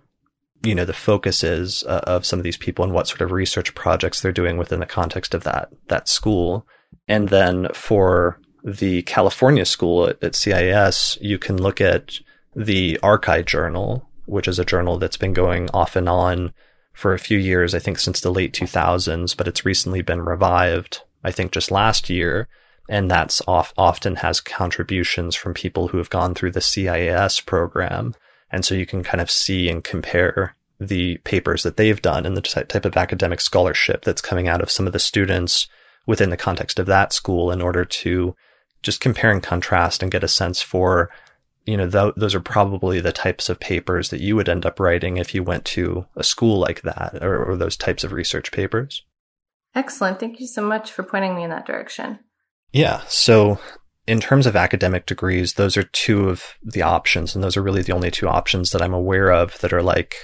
you know, the focus is of some of these people and what sort of research projects they're doing within the context of that school. And then for the California school at CIS, you can look at the Archive Journal, which is a journal that's been going off and on for a few years, I think since the late 2000s, but it's recently been revived, I think just last year. And that's often has contributions from people who have gone through the CIS program. And so you can kind of see and compare the papers that they've done and the type of academic scholarship that's coming out of some of the students within the context of that school in order to just compare and contrast and get a sense for, you know, those are probably the types of papers that you would end up writing if you went to a school like that, or those types of research papers. Excellent. Thank you so much for pointing me in that direction. Yeah. So in terms of academic degrees, those are two of the options, and those are really the only two options that I'm aware of that are like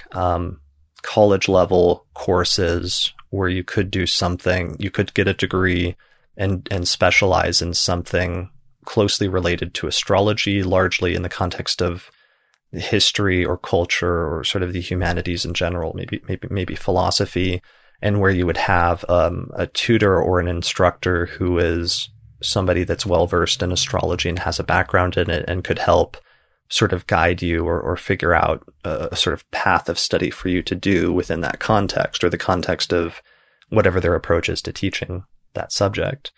college level courses where you could do something, you could get a degree and specialize in something closely related to astrology, largely in the context of history or culture or sort of the humanities in general, maybe philosophy, and where you would have a tutor or an instructor who is somebody that's well-versed in astrology and has a background in it and could help sort of guide you or figure out a sort of path of study for you to do within that context or the context of whatever their approach is to teaching that subject.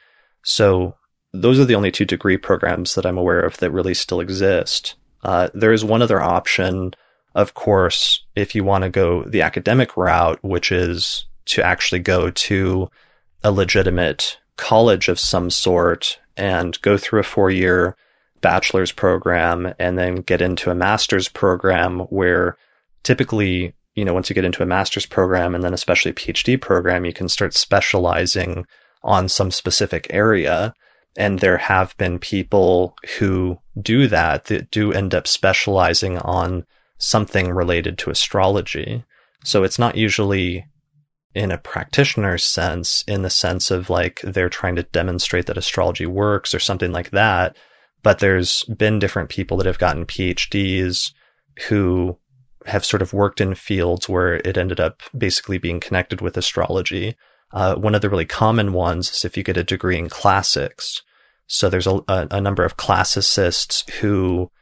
So those are the only two degree programs that I'm aware of that really still exist. There is one other option, of course, if you want to go the academic route, which is to actually go to a legitimate college of some sort and go through a 4-year bachelor's program and then get into a master's program where typically, you know, once you get into a master's program and then especially a PhD program, you can start specializing on some specific area. And there have been people who do that do end up specializing on something related to astrology. So it's not usually in a practitioner's sense, in the sense of like they're trying to demonstrate that astrology works or something like that. But there's been different people that have gotten PhDs who have sort of worked in fields where it ended up basically being connected with astrology. One of the really common ones is if you get a degree in classics. So there's a number of classicists who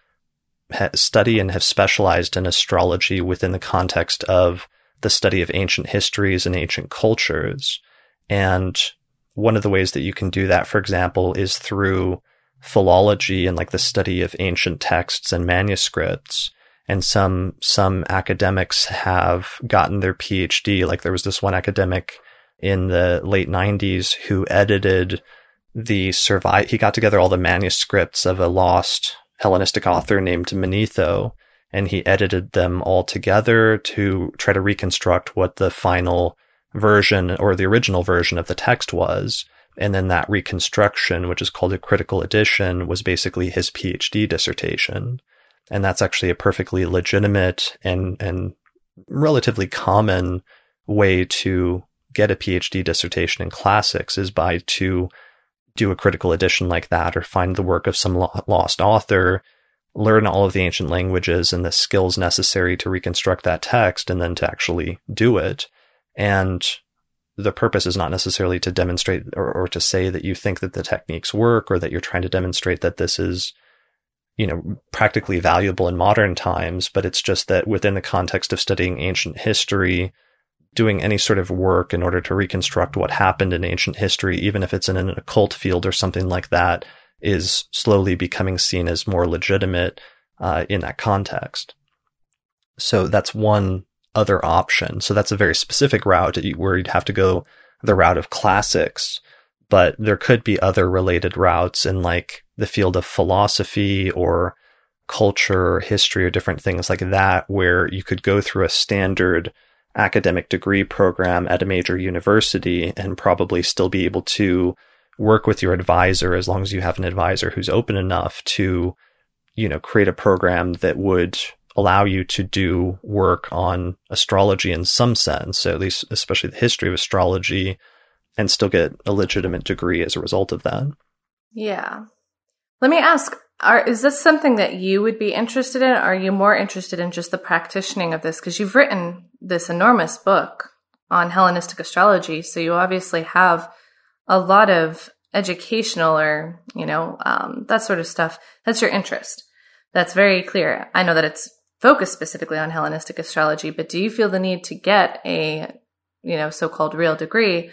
study and have specialized in astrology within the context of the study of ancient histories and ancient cultures. And one of the ways that you can do that, for example, is through philology and like the study of ancient texts and manuscripts. And some academics have gotten their PhD. Like there was this one academic in the late 90s who edited he got together all the manuscripts of a lost Hellenistic author named Manetho, and he edited them all together to try to reconstruct what the final version or the original version of the text was. And then that reconstruction, which is called a critical edition, was basically his PhD dissertation. And that's actually a perfectly legitimate and relatively common way to get a PhD dissertation in classics is to do a critical edition like that or find the work of some lost author, learn all of the ancient languages and the skills necessary to reconstruct that text, and then to actually do it. And the purpose is not necessarily to demonstrate or to say that you think that the techniques work or that you're trying to demonstrate that this is, practically valuable in modern times, but it's just that within the context of studying ancient history, doing any sort of work in order to reconstruct what happened in ancient history, even if it's in an occult field or something like that, is slowly becoming seen as more legitimate in that context. So that's one other option. So that's a very specific route where you'd have to go the route of classics, but there could be other related routes in like the field of philosophy or culture or history or different things like that, where you could go through a standard academic degree program at a major university and probably still be able to work with your advisor, as long as you have an advisor who's open enough to, create a program that would allow you to do work on astrology in some sense, so at least especially the history of astrology, and still get a legitimate degree as a result of that. Yeah. Let me ask, is this something that you would be interested in? Or are you more interested in just the practicing of this? Because you've written this enormous book on Hellenistic astrology, so you obviously have a lot of educational or, that sort of stuff. That's your interest. That's very clear. I know that it's focused specifically on Hellenistic astrology, but do you feel the need to get a, so-called real degree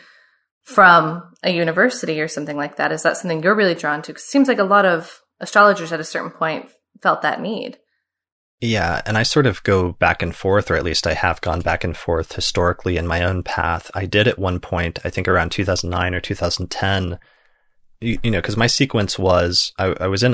from a university or something like that? Is that something you're really drawn to? 'Cause it seems like a lot of astrologers at a certain point felt that need. Yeah, and I sort of go back and forth, or at least I have gone back and forth historically in my own path. I did at one point, I think around 2009 or 2010, because my sequence was, I was in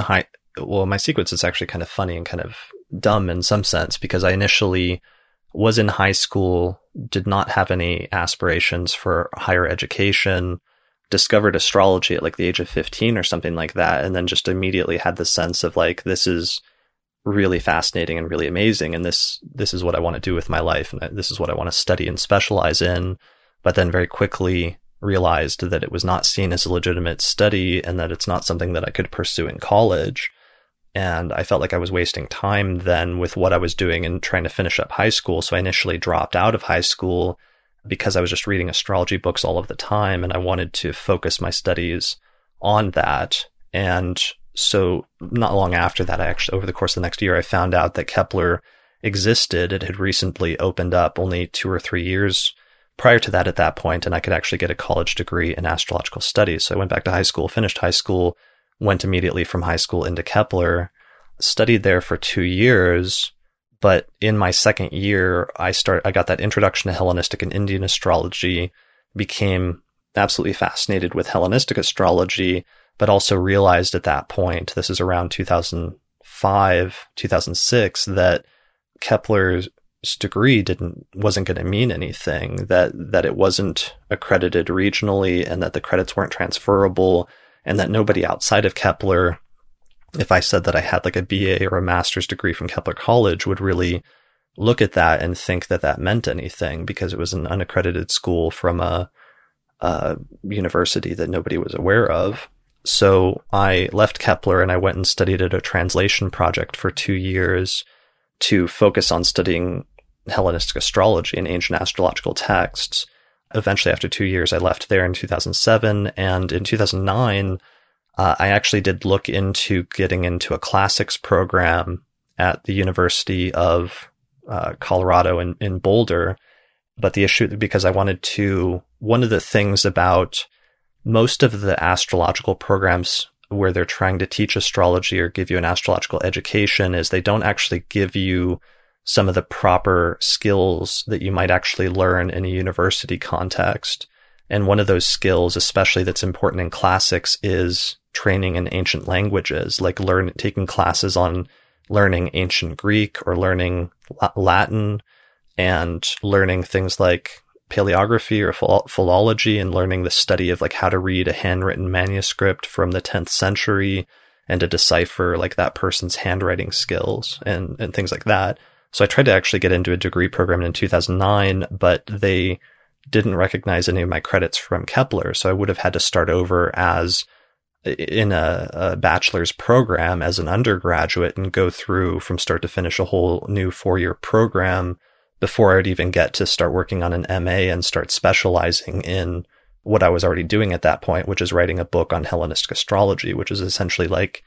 my sequence is actually kind of funny and kind of dumb in some sense, because I initially was in high school, did not have any aspirations for higher education, discovered astrology at like the age of 15 or something like that, and then just immediately had the sense of like, this is really fascinating and really amazing, and this is what I want to do with my life, and this is what I want to study and specialize in. But then very quickly realized that it was not seen as a legitimate study and that it's not something that I could pursue in college. And I felt like I was wasting time then with what I was doing and trying to finish up high school. So I initially dropped out of high school because I was just reading astrology books all of the time, and I wanted to focus my studies on that. And so not long after that, over the course of the next year, I found out that Kepler existed. It had recently opened up only 2 or 3 years prior to that at that point, and I could actually get a college degree in astrological studies. So I went back to high school, finished high school, went immediately from high school into Kepler, studied there for 2 years. But in my second year, I got that introduction to Hellenistic and Indian astrology, became absolutely fascinated with Hellenistic astrology, but also realized at that point, this is around 2005, 2006, that Kepler's degree wasn't going to mean anything, that it wasn't accredited regionally, and that the credits weren't transferable, and that nobody outside of Kepler, if I said that I had like a BA or a master's degree from Kepler College, would really look at that and think that that meant anything, because it was an unaccredited school from a university that nobody was aware of. So I left Kepler and I went and studied at a translation project for 2 years to focus on studying Hellenistic astrology and ancient astrological texts. Eventually, after 2 years, I left there in 2007. And in 2009, I actually did look into getting into a classics program at the University of Colorado in Boulder. But the issue, because one of the things about most of the astrological programs where they're trying to teach astrology or give you an astrological education, is they don't actually give you some of the proper skills that you might actually learn in a university context. And one of those skills, especially that's important in classics, is training in ancient languages, like taking classes on learning ancient Greek or learning Latin, and learning things like paleography or philology, and learning the study of like how to read a handwritten manuscript from the 10th century and to decipher like that person's handwriting skills and things like that. So I tried to actually get into a degree program in 2009, but they didn't recognize any of my credits from Kepler. So I would have had to start over as in a bachelor's program as an undergraduate and go through from start to finish a whole new 4-year program before I'd even get to start working on an MA and start specializing in what I was already doing at that point, which is writing a book on Hellenistic astrology, which is essentially like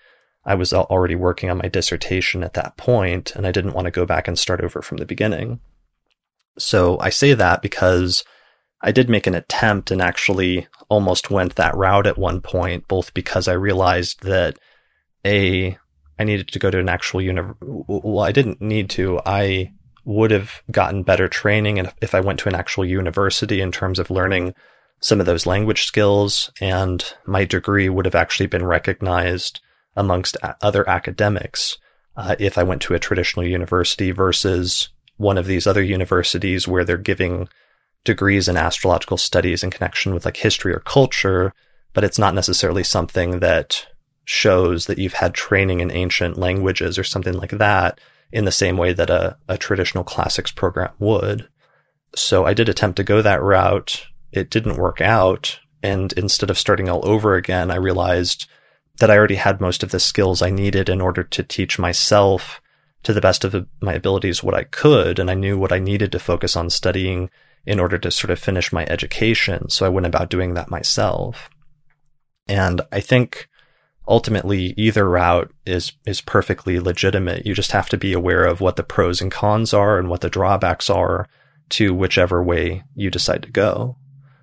I was already working on my dissertation at that point, and I didn't want to go back and start over from the beginning. So I say that because I did make an attempt and actually almost went that route at one point, both because I realized that I needed to go to an actual well, I didn't need to. I would have gotten better training and if I went to an actual university in terms of learning some of those language skills, and my degree would have actually been recognized amongst other academics if I went to a traditional university versus one of these other universities where they're giving degrees in astrological studies in connection with like history or culture, but it's not necessarily something that shows that you've had training in ancient languages or something like that in the same way that a traditional classics program would. So I did attempt to go that route. It didn't work out. And instead of starting all over again, I realized that I already had most of the skills I needed in order to teach myself to the best of my abilities what I could. And I knew what I needed to focus on studying in order to sort of finish my education. So I went about doing that myself. And I think ultimately either route is perfectly legitimate. You just have to be aware of what the pros and cons are and what the drawbacks are to whichever way you decide to go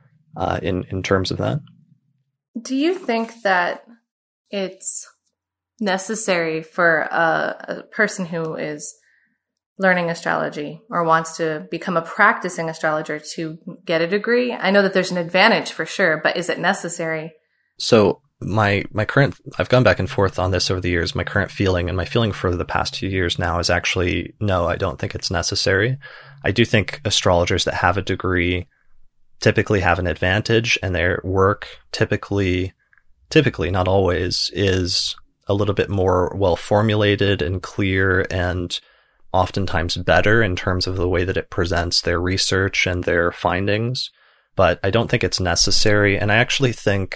in terms of that. Do you think that it's necessary for a person who is learning astrology or wants to become a practicing astrologer to get a degree? I know that there's an advantage for sure, but is it necessary? So my current, I've gone back and forth on this over the years. My current feeling and my feeling for the past 2 years now is actually, no, I don't think it's necessary. I do think astrologers that have a degree typically have an advantage, and their work typically, not always, is a little bit more well formulated and clear and oftentimes better in terms of the way that it presents their research and their findings. But I don't think it's necessary. And I actually think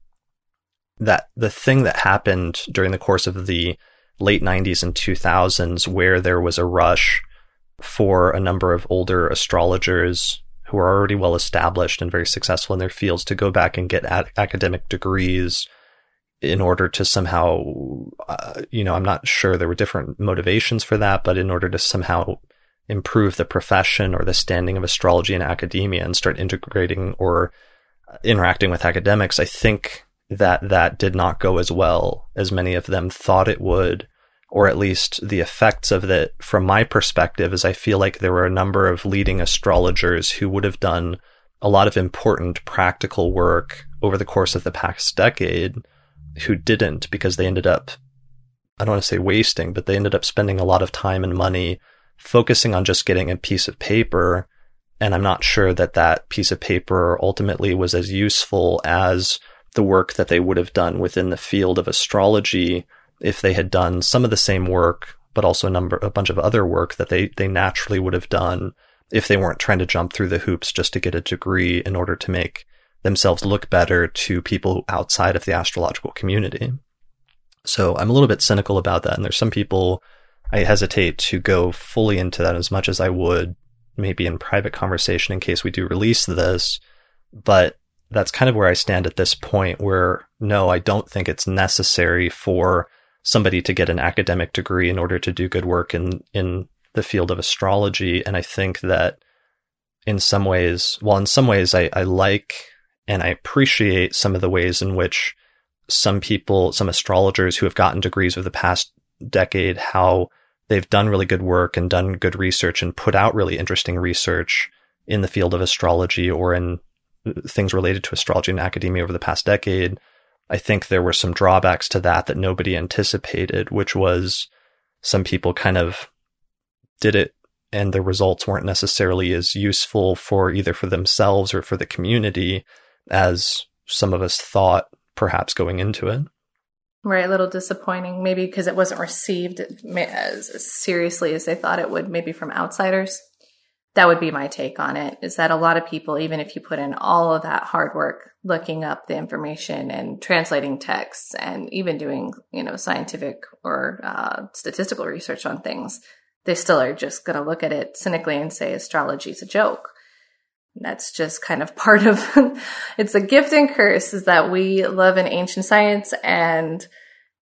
that the thing that happened during the course of the late 90s and 2000s, where there was a rush for a number of older astrologers who are already well established and very successful in their fields to go back and get academic degrees in order to somehow, I'm not sure, there were different motivations for that, but in order to somehow improve the profession or the standing of astrology in academia and start integrating or interacting with academics, I think that did not go as well as many of them thought it would, or at least the effects of it from my perspective is I feel like there were a number of leading astrologers who would have done a lot of important practical work over the course of the past decade who didn't, because they ended up, I don't want to say wasting, but they ended up spending a lot of time and money focusing on just getting a piece of paper. And I'm not sure that piece of paper ultimately was as useful as the work that they would have done within the field of astrology if they had done some of the same work, but also a bunch of other work that they naturally would have done if they weren't trying to jump through the hoops just to get a degree in order to make themselves look better to people outside of the astrological community. So I'm a little bit cynical about that. And there's some people I hesitate to go fully into that as much as I would maybe in private conversation in case we do release this. But that's kind of where I stand at this point where, no, I don't think it's necessary for somebody to get an academic degree in order to do good work in the field of astrology. And I think that in some ways I like and I appreciate some of the ways in which some astrologers who have gotten degrees over the past decade, how they've done really good work and done good research and put out really interesting research in the field of astrology or in things related to astrology in academia over the past decade. I think there were some drawbacks to that nobody anticipated, which was some people kind of did it and the results weren't necessarily as useful for either for themselves or for the community as some of us thought perhaps going into it. Right, a little disappointing, maybe because it wasn't received as seriously as they thought it would, maybe from outsiders. That would be my take on it, is that a lot of people, even if you put in all of that hard work, looking up the information and translating texts and even doing, scientific or statistical research on things, they still are just going to look at it cynically and say astrology is a joke. And that's just kind of part of, it's a gift and curse, is that we live in ancient science and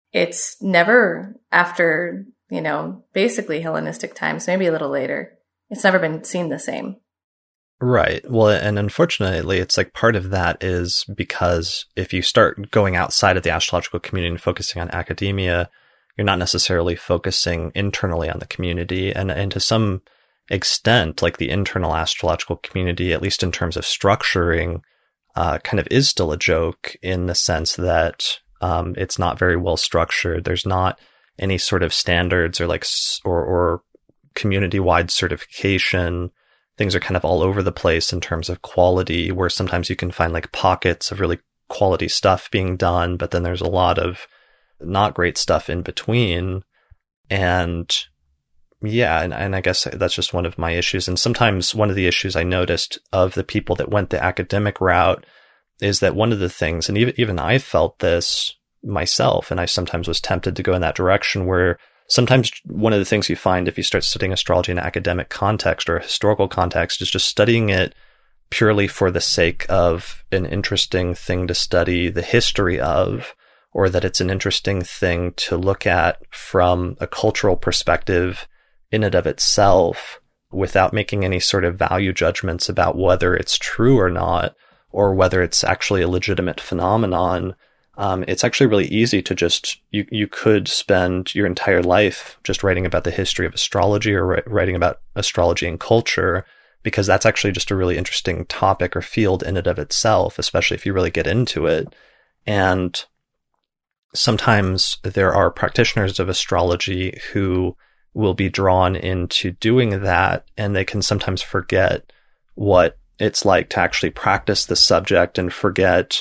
it's never after, basically Hellenistic times, maybe a little later. It's never been seen the same. Right. Well, and unfortunately, it's like part of that is because if you start going outside of the astrological community and focusing on academia, you're not necessarily focusing internally on the community. And to some extent, like the internal astrological community, at least in terms of structuring, kind of is still a joke in the sense that it's not very well structured. There's not any sort of standards or community-wide certification. Things are kind of all over the place in terms of quality, where sometimes you can find like pockets of really quality stuff being done, but then there's a lot of not great stuff in between. And yeah, and I guess that's just one of my issues. And sometimes one of the issues I noticed of the people that went the academic route is that one of the things, and even I felt this myself, and I sometimes was tempted to go in that direction, where sometimes one of the things you find if you start studying astrology in an academic context or a historical context is just studying it purely for the sake of an interesting thing to study the history of, or that it's an interesting thing to look at from a cultural perspective in and of itself without making any sort of value judgments about whether it's true or not, or whether it's actually a legitimate phenomenon. It's actually really easy to just, you could spend your entire life just writing about the history of astrology or writing about astrology and culture, because that's actually just a really interesting topic or field in and of itself, especially if you really get into it. And sometimes there are practitioners of astrology who will be drawn into doing that, and they can sometimes forget what it's like to actually practice the subject and forget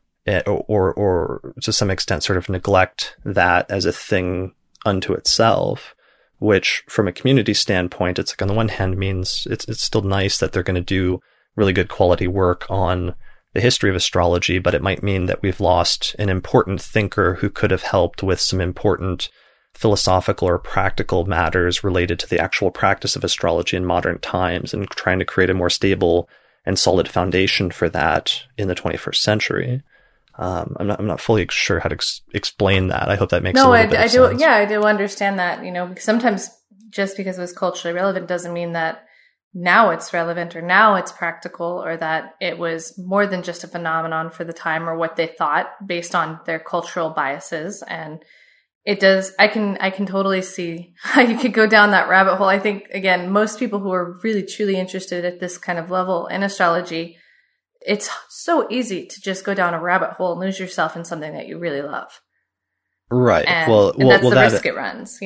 or to some extent sort of neglect that as a thing unto itself, which from a community standpoint, it's like on the one hand means it's still nice that they're going to do really good quality work on the history of astrology, but it might mean that we've lost an important thinker who could have helped with some important philosophical or practical matters related to the actual practice of astrology in modern times, and trying to create a more stable and solid foundation for that in the 21st century. I'm not fully sure how to explain that. I hope that makes a little bit of sense. Yeah, I do understand that, because sometimes just because it was culturally relevant doesn't mean that now it's relevant or now it's practical, or that it was more than just a phenomenon for the time or what they thought based on their cultural biases. And it does, I can totally see how you could go down that rabbit hole. I think, again, most people who are really truly interested at this kind of level in astrology, it's so easy to just go down a rabbit hole and lose yourself in something that you really love. Right. And that's the risk it runs,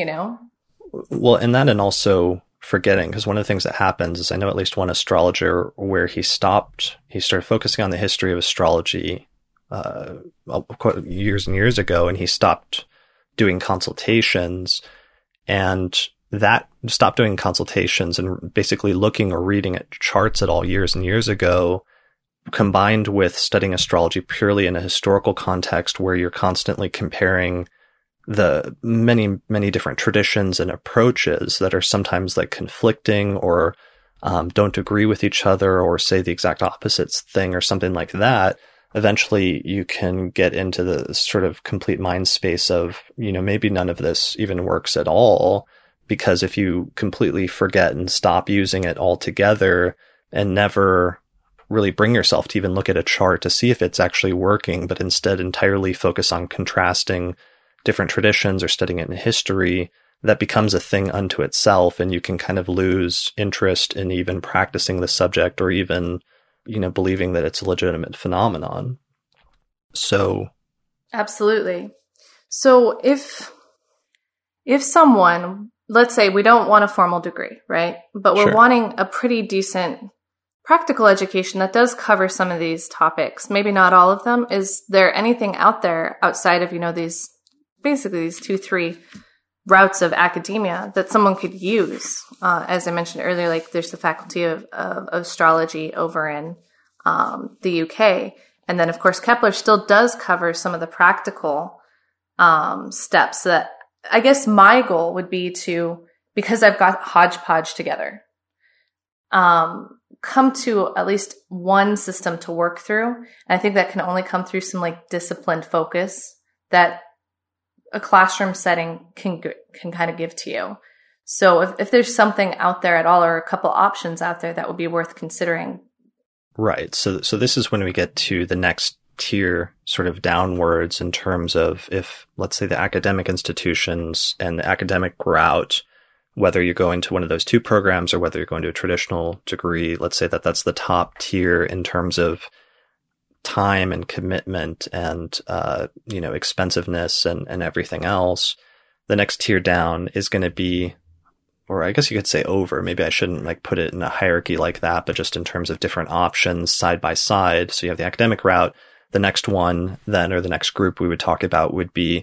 Well, and that, and also forgetting, because one of the things that happens is I know at least one astrologer where he started focusing on the history of astrology years and years ago, and he stopped doing consultations, and that stopped doing consultations and basically looking or reading at charts at all years and years ago, combined with studying astrology purely in a historical context where you're constantly comparing the many, many different traditions and approaches that are sometimes like conflicting or don't agree with each other or say the exact opposite thing or something like that. Eventually you can get into the sort of complete mind space of, maybe none of this even works at all, because if you completely forget and stop using it altogether and never really bring yourself to even look at a chart to see if it's actually working, but instead entirely focus on contrasting different traditions or studying it in history, that becomes a thing unto itself, and you can kind of lose interest in even practicing the subject or even, believing that it's a legitimate phenomenon. So. Absolutely. So if someone, let's say we don't want a formal degree, right? But we're wanting a pretty decent practical education that does cover some of these topics, maybe not all of them. Is there anything out there outside of, these 2-3 routes of academia that someone could use? As I mentioned earlier, like there's the Faculty of Astrology over in the UK. And then, of course, Kepler still does cover some of the practical steps that I guess my goal would be to, because I've got hodgepodge together, come to at least one system to work through. And I think that can only come through some like disciplined focus that a classroom setting can kind of give to you. So if there's something out there at all, or a couple options out there that would be worth considering. Right. So this is when we get to the next tier sort of downwards in terms of if, let's say, the academic institutions and the academic route, whether you're going to one of those two programs or whether you're going to a traditional degree, let's say that that's the top tier in terms of time and commitment and, expensiveness and everything else. The next tier down is going to be, or I guess you could say over, maybe I shouldn't like put it in a hierarchy like that, but just in terms of different options side by side. So you have the academic route. The next one then, or the next group we would talk about would be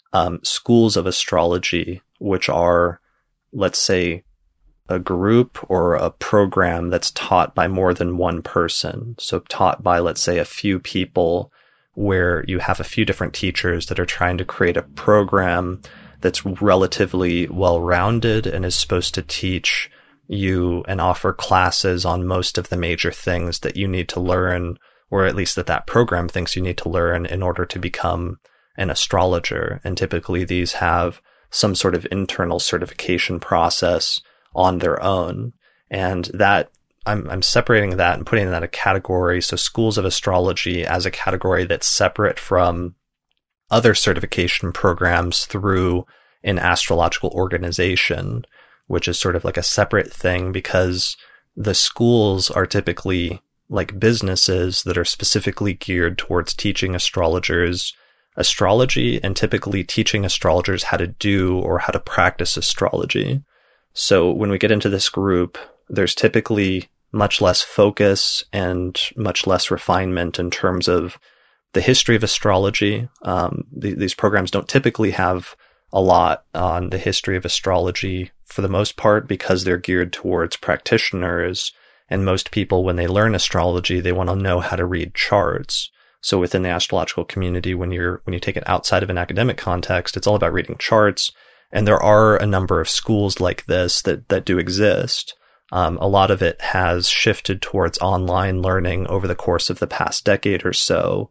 schools of astrology, which are, let's say, a group or a program that's taught by more than one person. So taught by, let's say, a few people, where you have a few different teachers that are trying to create a program that's relatively well-rounded and is supposed to teach you and offer classes on most of the major things that you need to learn, or at least that program thinks you need to learn in order to become an astrologer. And typically these have some sort of internal certification process on their own. And that I'm separating that and putting that in a category. So schools of astrology as a category that's separate from other certification programs through an astrological organization, which is sort of like a separate thing, because the schools are typically like businesses that are specifically geared towards teaching astrologers astrology and typically teaching astrologers how to do or how to practice astrology. So when we get into this group, there's typically much less focus and much less refinement in terms of the history of astrology. These programs don't typically have a lot on the history of astrology for the most part, because they're geared towards practitioners. And most people, when they learn astrology, they want to know how to read charts. So within the astrological community, when you take it outside of an academic context, it's all about reading charts. And there are a number of schools like this that do exist. A lot of it has shifted towards online learning over the course of the past decade or so.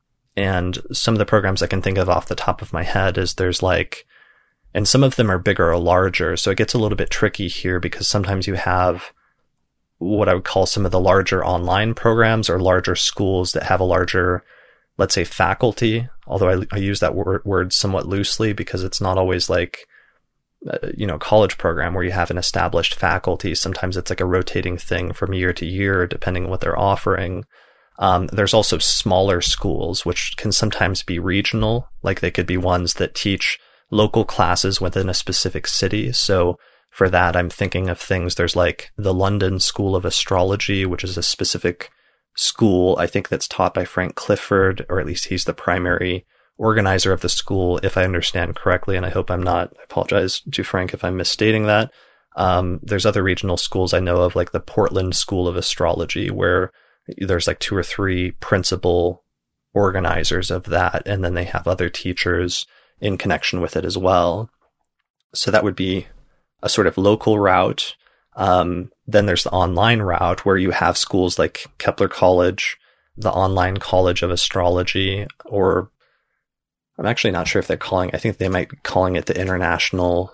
And some of the programs I can think of off the top of my head is and some of them are bigger or larger. So it gets a little bit tricky here, because sometimes you have what I would call some of the larger online programs or larger schools that have a larger, let's say, faculty. Although I use that word somewhat loosely, because it's not always like, a college program where you have an established faculty. Sometimes it's like a rotating thing from year to year, depending on what they're offering. There's also smaller schools, which can sometimes be regional. Like they could be ones that teach local classes within a specific city. So for that, I'm thinking of things. There's like the London School of Astrology, which is a specific school, I think, that's taught by Frank Clifford, or at least he's the primary organizer of the school, if I understand correctly. And I hope I'm not. I apologize to Frank if I'm misstating that. There's other regional schools I know of, like the Portland School of Astrology, where there's like 2 or 3 principal organizers of that, and then they have other teachers in connection with it as well. So that would be a sort of local route. Then there's the online route, where you have schools like Kepler College, the Online College of Astrology, or I'm actually not sure if I think they might be calling it the International.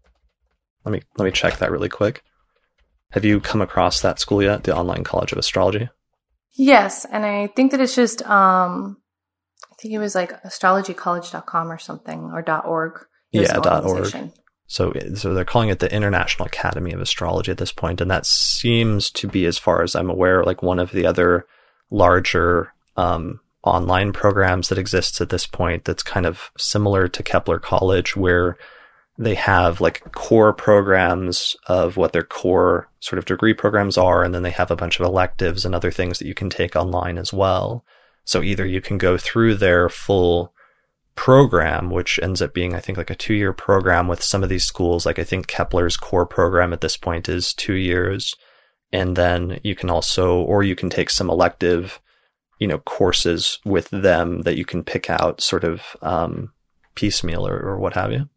Let me check that really quick. Have you come across that school yet, the Online College of Astrology? Yes, and I think that it's just, I think it was like astrologycollege.com or something, or .org. Yeah, .org. So they're calling it the International Academy of Astrology at this point, and that seems to be, as far as I'm aware, like one of the other larger online programs that exists at this point that's kind of similar to Kepler College, where they have like core programs of what their core sort of degree programs are, and then they have a bunch of electives and other things that you can take online as well. So either you can go through their full program, which ends up being, I think, like a 2-year program with some of these schools. Like I think Kepler's core program at this point is 2 years. And then you can you can take some elective, courses with them that you can pick out sort of piecemeal or what have you.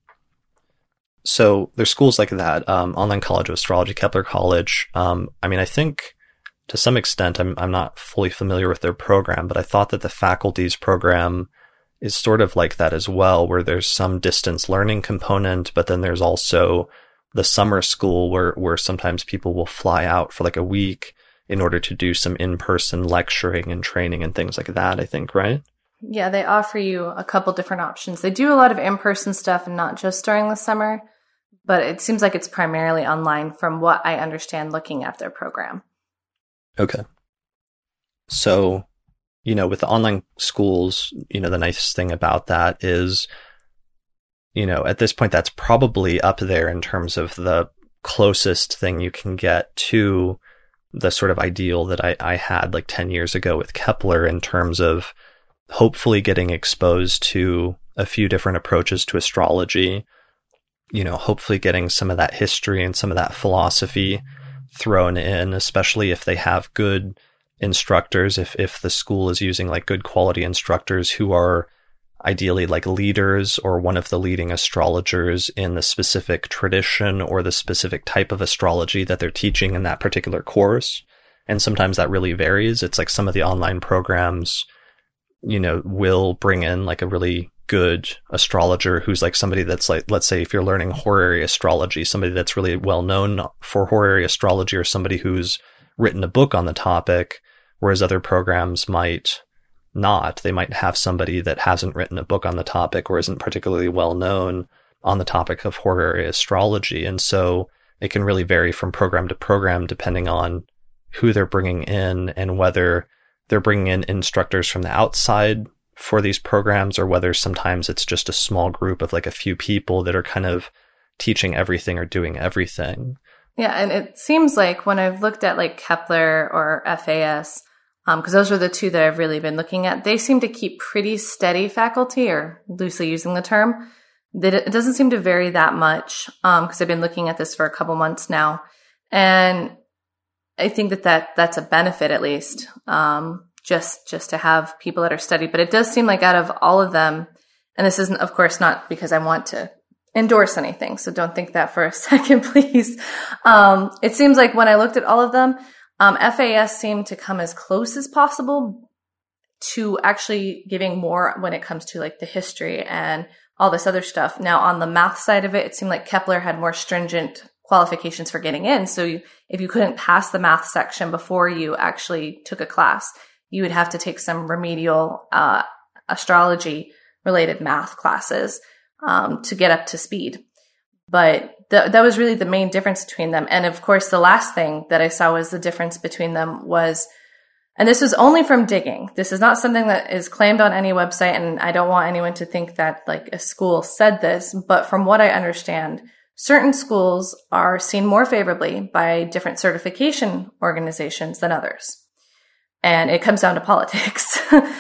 So there's schools like that, Online College of Astrology, Kepler College. I think to some extent, I'm not fully familiar with their program, but I thought that the faculty's program is sort of like that as well, where there's some distance learning component, but then there's also the summer school where sometimes people will fly out for like a week in order to do some in-person lecturing and training and things like that, I think, right? Yeah, they offer you a couple different options. They do a lot of in-person stuff and not just during the summer, but it seems like it's primarily online from what I understand looking at their program. Okay. So, with the online schools, the nice thing about that is, at this point, that's probably up there in terms of the closest thing you can get to the sort of ideal that I had like 10 years ago with Kepler, in terms of hopefully getting exposed to a few different approaches to astrology, hopefully getting some of that history and some of that philosophy thrown in, especially if they have good instructors, if the school is using like good quality instructors who are ideally like leaders or one of the leading astrologers in the specific tradition or the specific type of astrology that they're teaching in that particular course. And sometimes that really varies. It's like some of the online programs, will bring in like a really good astrologer who's like somebody that's like, let's say if you're learning horary astrology, somebody that's really well known for horary astrology, or somebody who's written a book on the topic, whereas other programs might not. They might have somebody that hasn't written a book on the topic or isn't particularly well known on the topic of horary astrology. And so it can really vary from program to program depending on who they're bringing in and whether they're bringing in instructors from the outside for these programs, or whether sometimes it's just a small group of like a few people that are kind of teaching everything or doing everything. Yeah, and it seems like when I've looked at like Kepler or FAS, because those are the two that I've really been looking at, they seem to keep pretty steady faculty, or loosely using the term. That it doesn't seem to vary that much, because I've been looking at this for a couple months now. And I think that's a benefit, at least, just to have people that are steady. But it does seem like out of all of them, and this isn't, of course, not because I want to endorse anything, so don't think that for a second, please. It seems like when I looked at all of them, FAS seemed to come as close as possible to actually giving more when it comes to like the history and all this other stuff. Now, on the math side of it, it seemed like Kepler had more stringent qualifications for getting in. So if you couldn't pass the math section before you actually took a class, you would have to take some remedial astrology related math classes to get up to speed. But that was really the main difference between them. And of course, the last thing that I saw was the difference between them was, and this was only from digging. This is not something that is claimed on any website, and I don't want anyone to think that like a school said this, but from what I understand, certain schools are seen more favorably by different certification organizations than others. And it comes down to politics.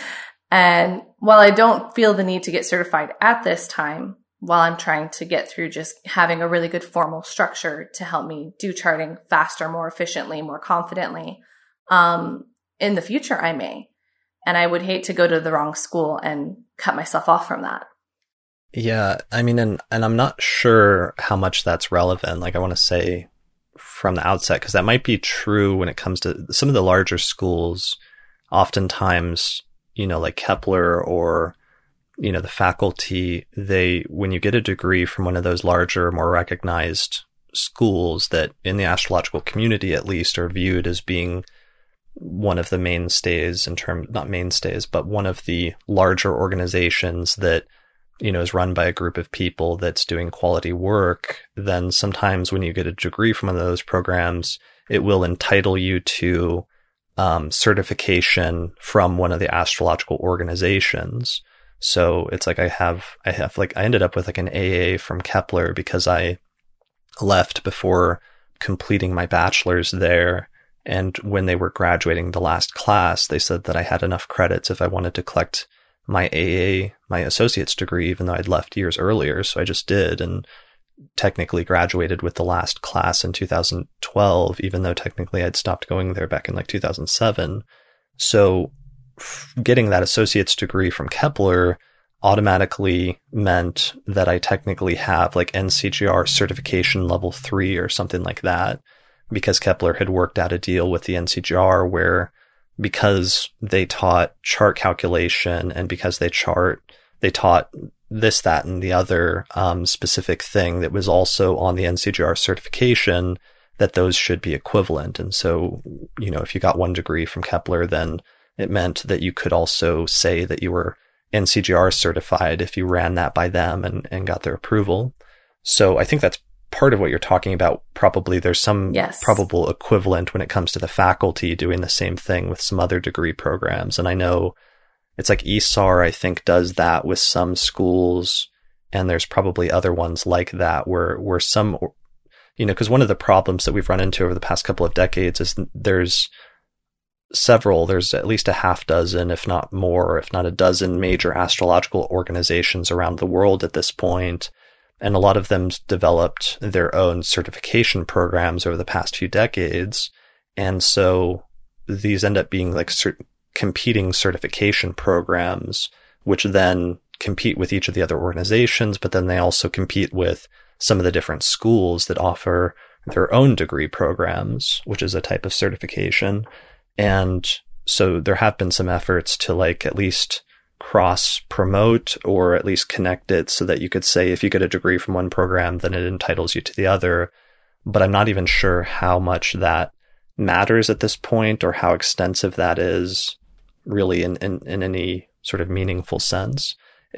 And while I don't feel the need to get certified at this time, while I'm trying to get through just having a really good formal structure to help me do charting faster, more efficiently, more confidently, in the future I may. And I would hate to go to the wrong school and cut myself off from that. Yeah, I mean, and I'm not sure how much that's relevant. Like I want to say from the outset, because that might be true when it comes to some of the larger schools. Oftentimes, like Kepler or, the faculty, when you get a degree from one of those larger, more recognized schools that in the astrological community, at least, are viewed as being one of the mainstays not mainstays, but one of the larger organizations that, is run by a group of people that's doing quality work, then sometimes when you get a degree from one of those programs, it will entitle you to certification from one of the astrological organizations. So it's like I ended up with like an AA from Kepler because I left before completing my bachelor's there. And when they were graduating the last class, they said that I had enough credits if I wanted to collect my AA, my associate's degree, even though I'd left years earlier. So I just did, and technically graduated with the last class in 2012, even though technically I'd stopped going there back in like 2007. So getting that associate's degree from Kepler automatically meant that I technically have like NCGR certification level 3 or something like that, because Kepler had worked out a deal with the NCGR where, because they taught chart calculation and because they they taught this, that, and the other specific thing that was also on the NCGR certification, that those should be equivalent. And so, if you got one degree from Kepler, then it meant that you could also say that you were NCGR certified if you ran that by them and got their approval. So I think that's part of what you're talking about. Probably there's some probable equivalent when it comes to the faculty doing the same thing with some other degree programs. And I know it's like ESAR, I think, does that with some schools, and there's probably other ones like that where some, because one of the problems that we've run into over the past couple of decades is there's at least a half dozen, if not more, if not a dozen major astrological organizations around the world at this point. And a lot of them developed their own certification programs over the past few decades. And so these end up being like competing certification programs, which then compete with each of the other organizations, but then they also compete with some of the different schools that offer their own degree programs, which is a type of certification. And so there have been some efforts to like at least cross promote or at least connect it so that you could say if you get a degree from one program, then it entitles you to the other. But I'm not even sure how much that matters at this point or how extensive that is really in any sort of meaningful sense.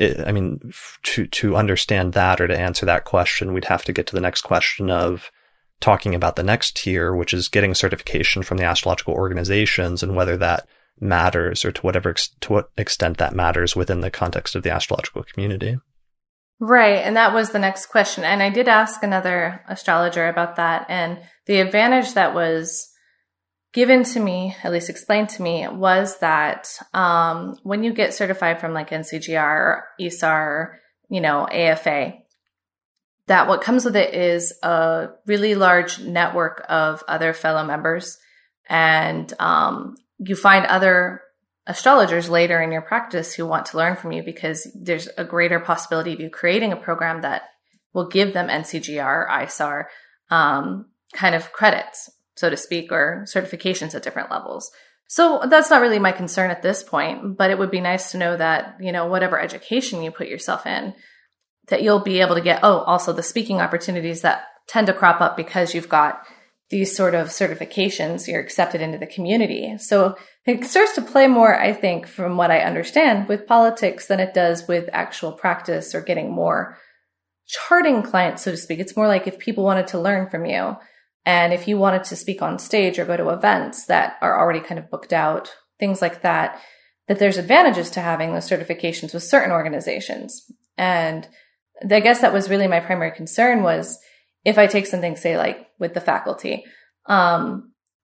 To understand that or to answer that question, we'd have to get to the next question of talking about the next tier, which is getting certification from the astrological organizations and whether that matters or to what extent that matters within the context of the astrological community. Right. And that was the next question. And I did ask another astrologer about that. And the advantage that was given to me, at least explained to me, was that when you get certified from like NCGR or ESAR, AFA, that what comes with it is a really large network of other fellow members. And you find other astrologers later in your practice who want to learn from you because there's a greater possibility of you creating a program that will give them NCGR, ISAR kind of credits, so to speak, or certifications at different levels. So that's not really my concern at this point, but it would be nice to know that, whatever education you put yourself in, that you'll be able to get, also the speaking opportunities that tend to crop up because you've got these sort of certifications, you're accepted into the community. So it starts to play more, I think, from what I understand, with politics than it does with actual practice or getting more charting clients, so to speak. It's more like if people wanted to learn from you and if you wanted to speak on stage or go to events that are already kind of booked out, things like that, that there's advantages to having those certifications with certain organizations. And I guess that was really my primary concern was if I take something, say, like with the faculty, that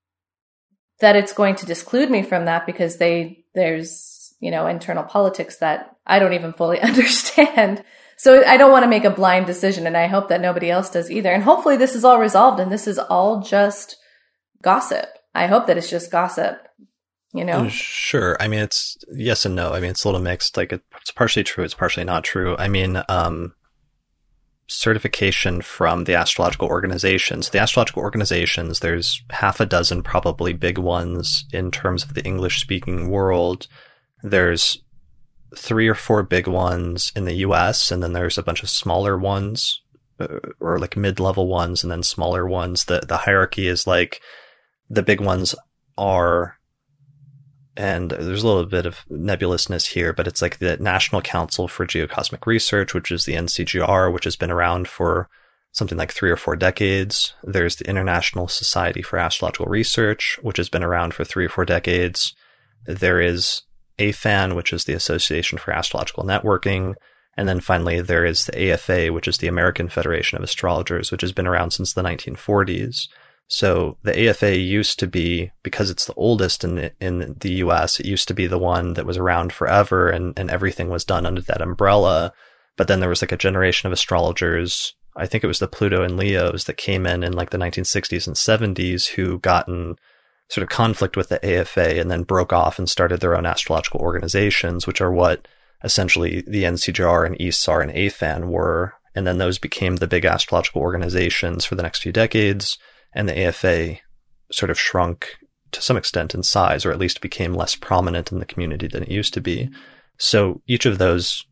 it's going to disclude me from that because there's, internal politics that I don't even fully understand. So I don't want to make a blind decision, and I hope that nobody else does either. And hopefully this is all resolved and this is all just gossip. I hope that it's just gossip, Sure. I mean, it's yes and no. I mean, it's a little mixed. Like it's partially true. It's partially not true. I mean, certification from the astrological organizations. The astrological organizations, there's half a dozen probably big ones in terms of the English-speaking world. There's 3 or 4 big ones in the US, and then there's a bunch of smaller ones, or like mid-level ones, and then smaller ones. The hierarchy is like the big ones are, and there's a little bit of nebulousness here, but it's like the National Council for Geocosmic Research, which is the NCGR, which has been around for something like 3 or 4 decades. There's the International Society for Astrological Research, which has been around for 3 or 4 decades. There is AFAN, which is the Association for Astrological Networking. And then finally, there is the AFA, which is the American Federation of Astrologers, which has been around since the 1940s. So the AFA used to be, because it's the oldest in the US, it used to be the one that was around forever and everything was done under that umbrella. But then there was like a generation of astrologers, I think it was the Pluto and Leos that came in like the 1960s and 70s who got in sort of conflict with the AFA and then broke off and started their own astrological organizations, which are what essentially the NCGR and ESAR and AFAN were. And then those became the big astrological organizations for the next few decades. And the AFA sort of shrunk to some extent in size, or at least became less prominent in the community than it used to be. So each of those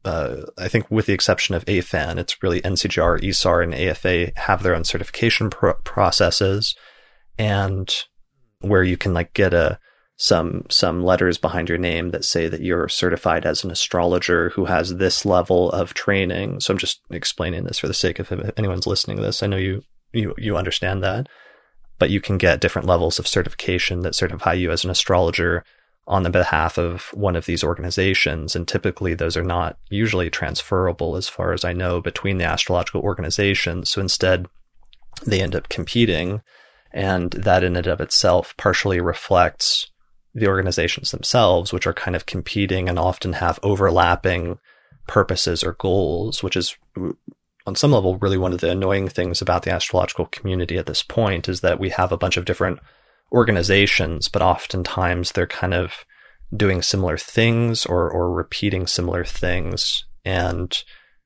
I think with the exception of AFAN, it's really NCGR, ESAR, and AFA have their own certification processes, and where you can like get some letters behind your name that say that you're certified as an astrologer who has this level of training. So I'm just explaining this for the sake of if anyone's listening to this. I know you understand that, but you can get different levels of certification that certify you as an astrologer on the behalf of one of these organizations. And typically those are not usually transferable, as far as I know, between the astrological organizations. So instead they end up competing, and that in and of itself partially reflects the organizations themselves, which are kind of competing and often have overlapping purposes or goals, which is on some level really one of the annoying things about the astrological community at this point, is that we have a bunch of different organizations, but oftentimes they're kind of doing similar things or repeating similar things. And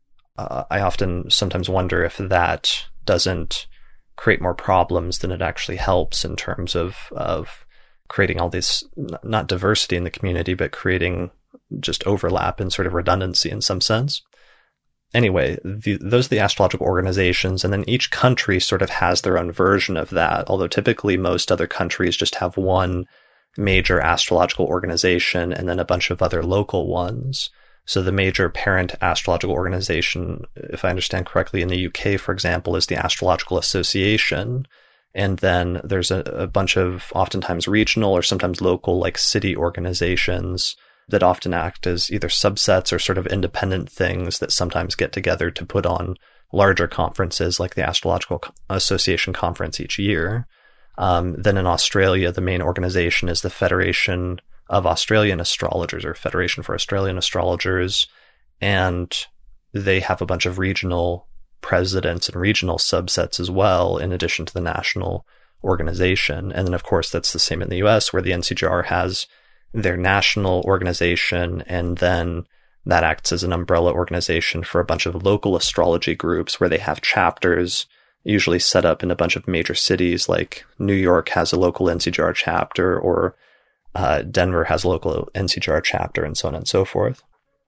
I often sometimes wonder if that doesn't create more problems than it actually helps in terms of creating all this, not diversity in the community, but creating just overlap and sort of redundancy in some sense. Anyway, those are the astrological organizations, and then each country sort of has their own version of that, although typically most other countries just have one major astrological organization and then a bunch of other local ones. So the major parent astrological organization, if I understand correctly, in the UK, for example, is the Astrological Association. And then there's a bunch of oftentimes regional or sometimes local, like city organizations that often act as either subsets or sort of independent things that sometimes get together to put on larger conferences like the Astrological Association conference each year. Then in Australia, the main organization is the Federation of Australian Astrologers, or Federation for Australian Astrologers. And they have a bunch of regional presidents and regional subsets as well, in addition to the national organization. And then, of course, that's the same in the US, where the NCGR has their national organization, and then that acts as an umbrella organization for a bunch of local astrology groups where they have chapters, usually set up in a bunch of major cities, like New York has a local NCGR chapter, or Denver has a local NCGR chapter, and so on and so forth.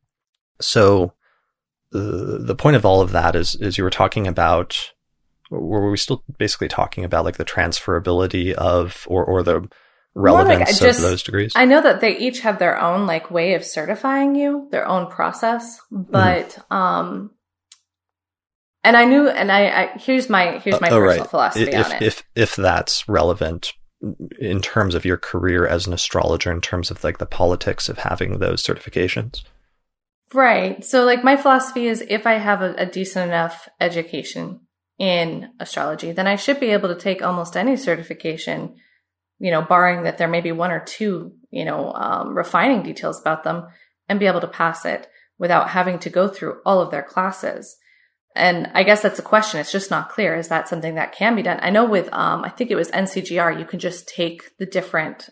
So the point of all of that is you were talking about, were we still basically talking about like the transferability of, or the relevance of those degrees? I know that they each have their own like way of certifying you, their own process, but, and here's my personal philosophy on it. If that's relevant in terms of your career as an astrologer, in terms of like the politics of having those certifications. Right. So like my philosophy is, if I have a decent enough education in astrology, then I should be able to take almost any certification, barring that there may be one or two, refining details about them, and be able to pass it without having to go through all of their classes. And I guess that's a question. It's just not clear. Is that something that can be done? I know with, I think it was NCGR, you can just take the different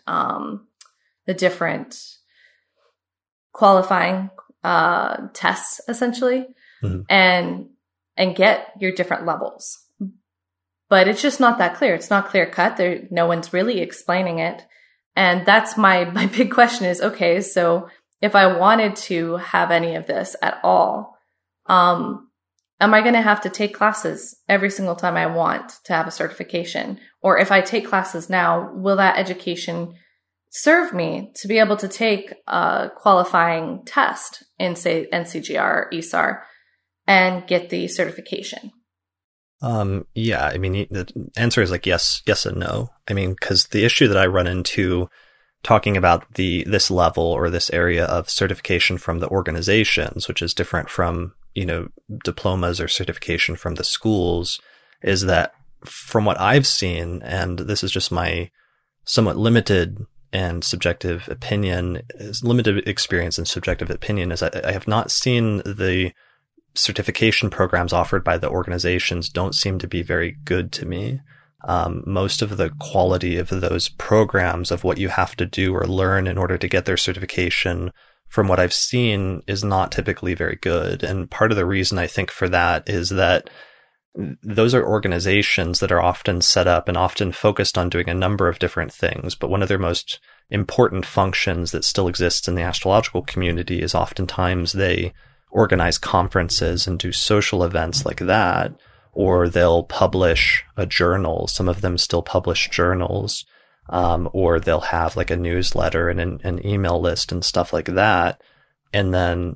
qualifying tests essentially, and get your different levels. But it's just not that clear. It's not clear cut. No one's really explaining it. And that's my big question is, okay, so if I wanted to have any of this at all, am I going to have to take classes every single time I want to have a certification? Or if I take classes now, will that education serve me to be able to take a qualifying test in, say, NCGR or ESAR and get the certification? Yeah, I mean, the answer is like yes and no. I mean, because the issue that I run into talking about this level or this area of certification from the organizations, which is different from, diplomas or certification from the schools, is that from what I've seen, and this is just my somewhat limited and subjective opinion, limited experience and subjective opinion, is I have not seen the certification programs offered by the organizations don't seem to be very good to me. Most of the quality of those programs, of what you have to do or learn in order to get their certification, from what I've seen, is not typically very good. And part of the reason I think for that is that those are organizations that are often set up and often focused on doing a number of different things. But one of their most important functions that still exists in the astrological community is oftentimes they organize conferences and do social events like that, or they'll publish a journal. Some of them still publish journals, or they'll have like a newsletter and an email list and stuff like that. And then,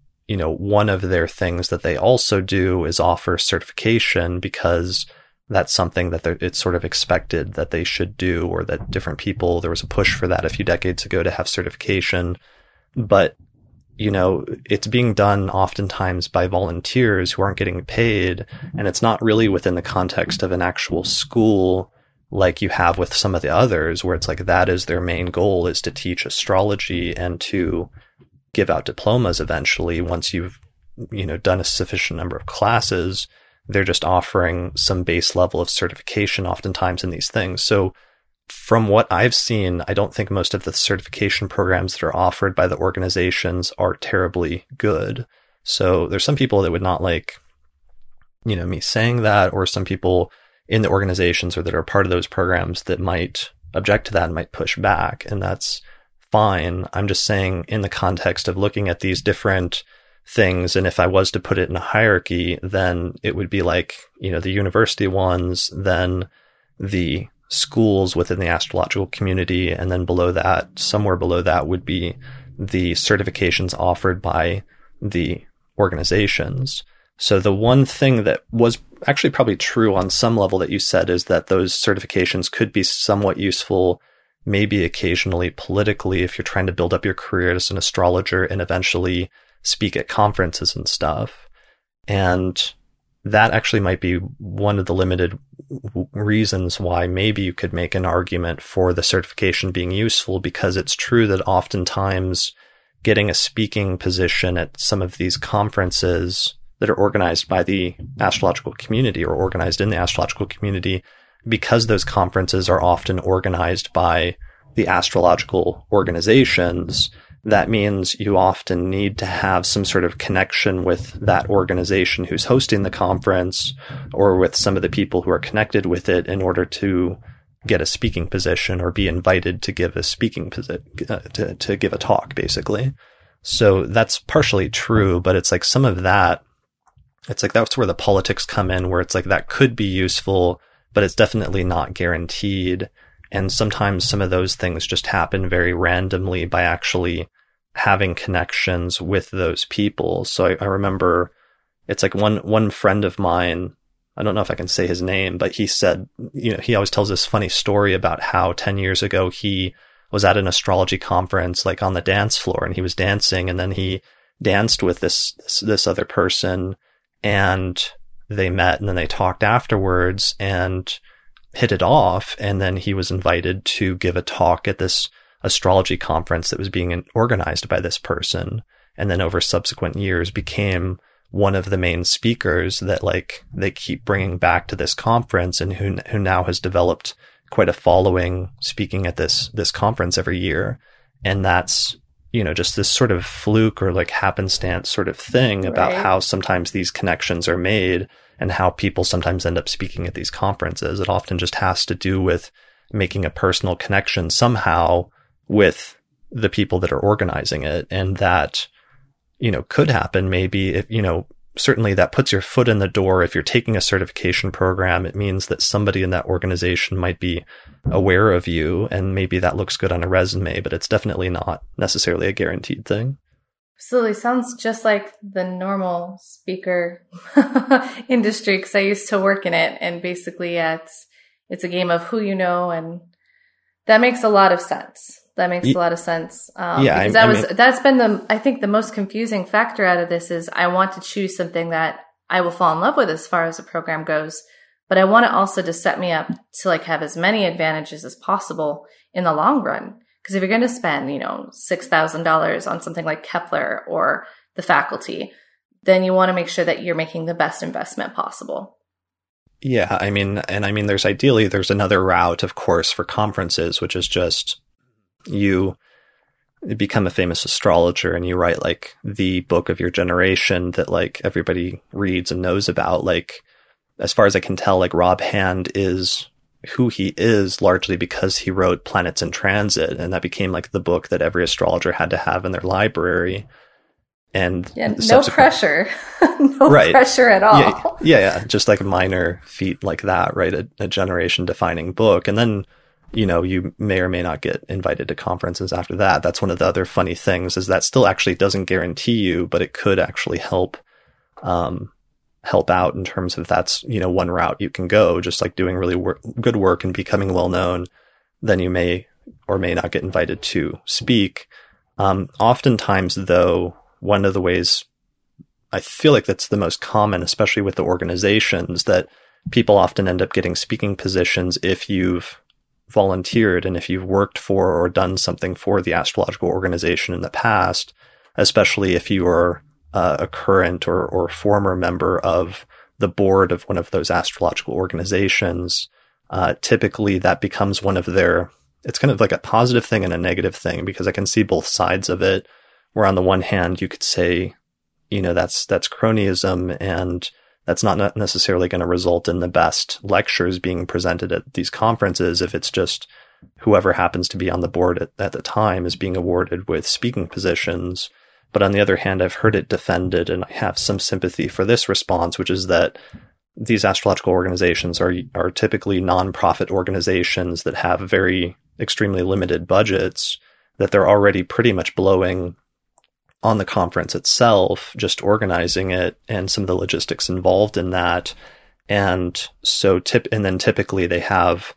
one of their things that they also do is offer certification, because that's something that it's sort of expected that they should do, or that different people, there was a push for that a few decades ago to have certification. But, it's being done oftentimes by volunteers who aren't getting paid. And it's not really within the context of an actual school like you have with some of the others, where it's like that is their main goal, is to teach astrology and to give out diplomas eventually once you've, done a sufficient number of classes. They're just offering some base level of certification oftentimes in these things. So from what I've seen, I don't think most of the certification programs that are offered by the organizations are terribly good. So there's some people that would not like, me saying that, or some people in the organizations or that are part of those programs that might object to that and might push back. And that's fine. I'm just saying, in the context of looking at these different things, and if I was to put it in a hierarchy, then it would be like, the university ones, then the schools within the astrological community, and then below that, somewhere below that, would be the certifications offered by the organizations. So the one thing that was actually probably true on some level that you said is that those certifications could be somewhat useful, maybe occasionally politically, if you're trying to build up your career as an astrologer and eventually speak at conferences and stuff. And that actually might be one of the limited reasons why maybe you could make an argument for the certification being useful, because it's true that oftentimes getting a speaking position at some of these conferences that are organized by the astrological community or organized in the astrological community, because those conferences are often organized by the astrological organizations, that means you often need to have some sort of connection with that organization who's hosting the conference, or with some of the people who are connected with it, in order to get a speaking position or be invited to give a speaking to give a talk, basically. So that's partially true, but it's like some of that, it's like that's where the politics come in, where it's like that could be useful, but it's definitely not guaranteed. And sometimes some of those things just happen very randomly by actually having connections with those people. So I remember, it's like one friend of mine, I don't know if I can say his name, but he said, he always tells this funny story about how 10 years ago he was at an astrology conference, like on the dance floor, and he was dancing, and then he danced with this other person, and they met, and then they talked afterwards and hit it off. And then he was invited to give a talk at this astrology conference that was being organized by this person. And then over subsequent years became one of the main speakers that like they keep bringing back to this conference, and who now has developed quite a following speaking at this conference every year. And that's, just this sort of fluke or like happenstance sort of thing about how sometimes these connections are made and how people sometimes end up speaking at these conferences. It often just has to do with making a personal connection somehow with the people that are organizing it. And that, could happen maybe if, certainly that puts your foot in the door. If you're taking a certification program, it means that somebody in that organization might be aware of you, and maybe that looks good on a resume, but it's definitely not necessarily a guaranteed thing. Absolutely. Sounds just like the normal speaker industry, because I used to work in it, and basically it's a game of who you know, and that makes a lot of sense. That's been I think the most confusing factor out of this is I want to choose something that I will fall in love with as far as the program goes, but I want it also to set me up to like have as many advantages as possible in the long run. Because if you're going to spend, $6,000 on something like Kepler or the faculty, then you want to make sure that you're making the best investment possible. Yeah, there's another route, of course, for conferences, which is just you become a famous astrologer and you write like the book of your generation that like everybody reads and knows about. Like, as far as I can tell, like Rob Hand is who he is largely because he wrote Planets in Transit, and that became like the book that every astrologer had to have in their library. And no pressure, no right. pressure at all. Yeah. Just like a minor feat like that, right? A generation defining book. And then, you may or may not get invited to conferences after that. That's one of the other funny things, is that still actually doesn't guarantee you, but it could actually help out in terms of that's, one route you can go, just like doing really good work and becoming well known. Then you may or may not get invited to speak. Oftentimes though, one of the ways I feel like that's the most common, especially with the organizations, that people often end up getting speaking positions if you've volunteered and if you've worked for or done something for the astrological organization in the past, especially if you are a current or former member of the board of one of those astrological organizations. Typically that becomes one of their, it's kind of like a positive thing and a negative thing, because I can see both sides of it, where on the one hand you could say, that's cronyism, and that's not necessarily going to result in the best lectures being presented at these conferences if it's just whoever happens to be on the board at the time is being awarded with speaking positions. But on the other hand, I've heard it defended, and I have some sympathy for this response, which is that these astrological organizations are typically nonprofit organizations that have very extremely limited budgets, that they're already pretty much blowing on the conference itself, just organizing it and some of the logistics involved in that. And so then typically they have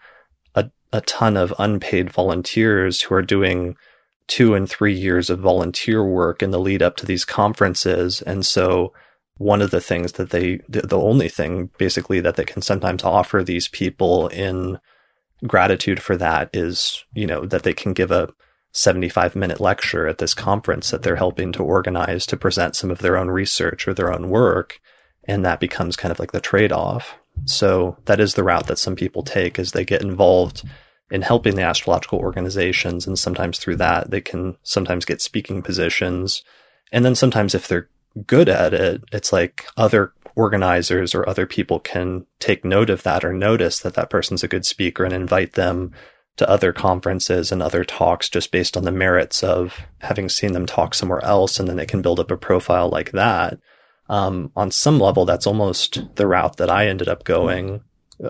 a ton of unpaid volunteers who are doing 2 and 3 years of volunteer work in the lead up to these conferences. And so one of the things that the only thing basically that they can sometimes offer these people in gratitude for that is, that they can give a 75-minute lecture at this conference that they're helping to organize to present some of their own research or their own work. And that becomes kind of like the trade-off. So that is the route that some people take, is they get involved in helping the astrological organizations. And sometimes through that, they can sometimes get speaking positions. And then sometimes if they're good at it, it's like other organizers or other people can take note of that or notice that that person's a good speaker and invite them to other conferences and other talks just based on the merits of having seen them talk somewhere else. And then they can build up a profile like that. On some level, that's almost the route that I ended up going,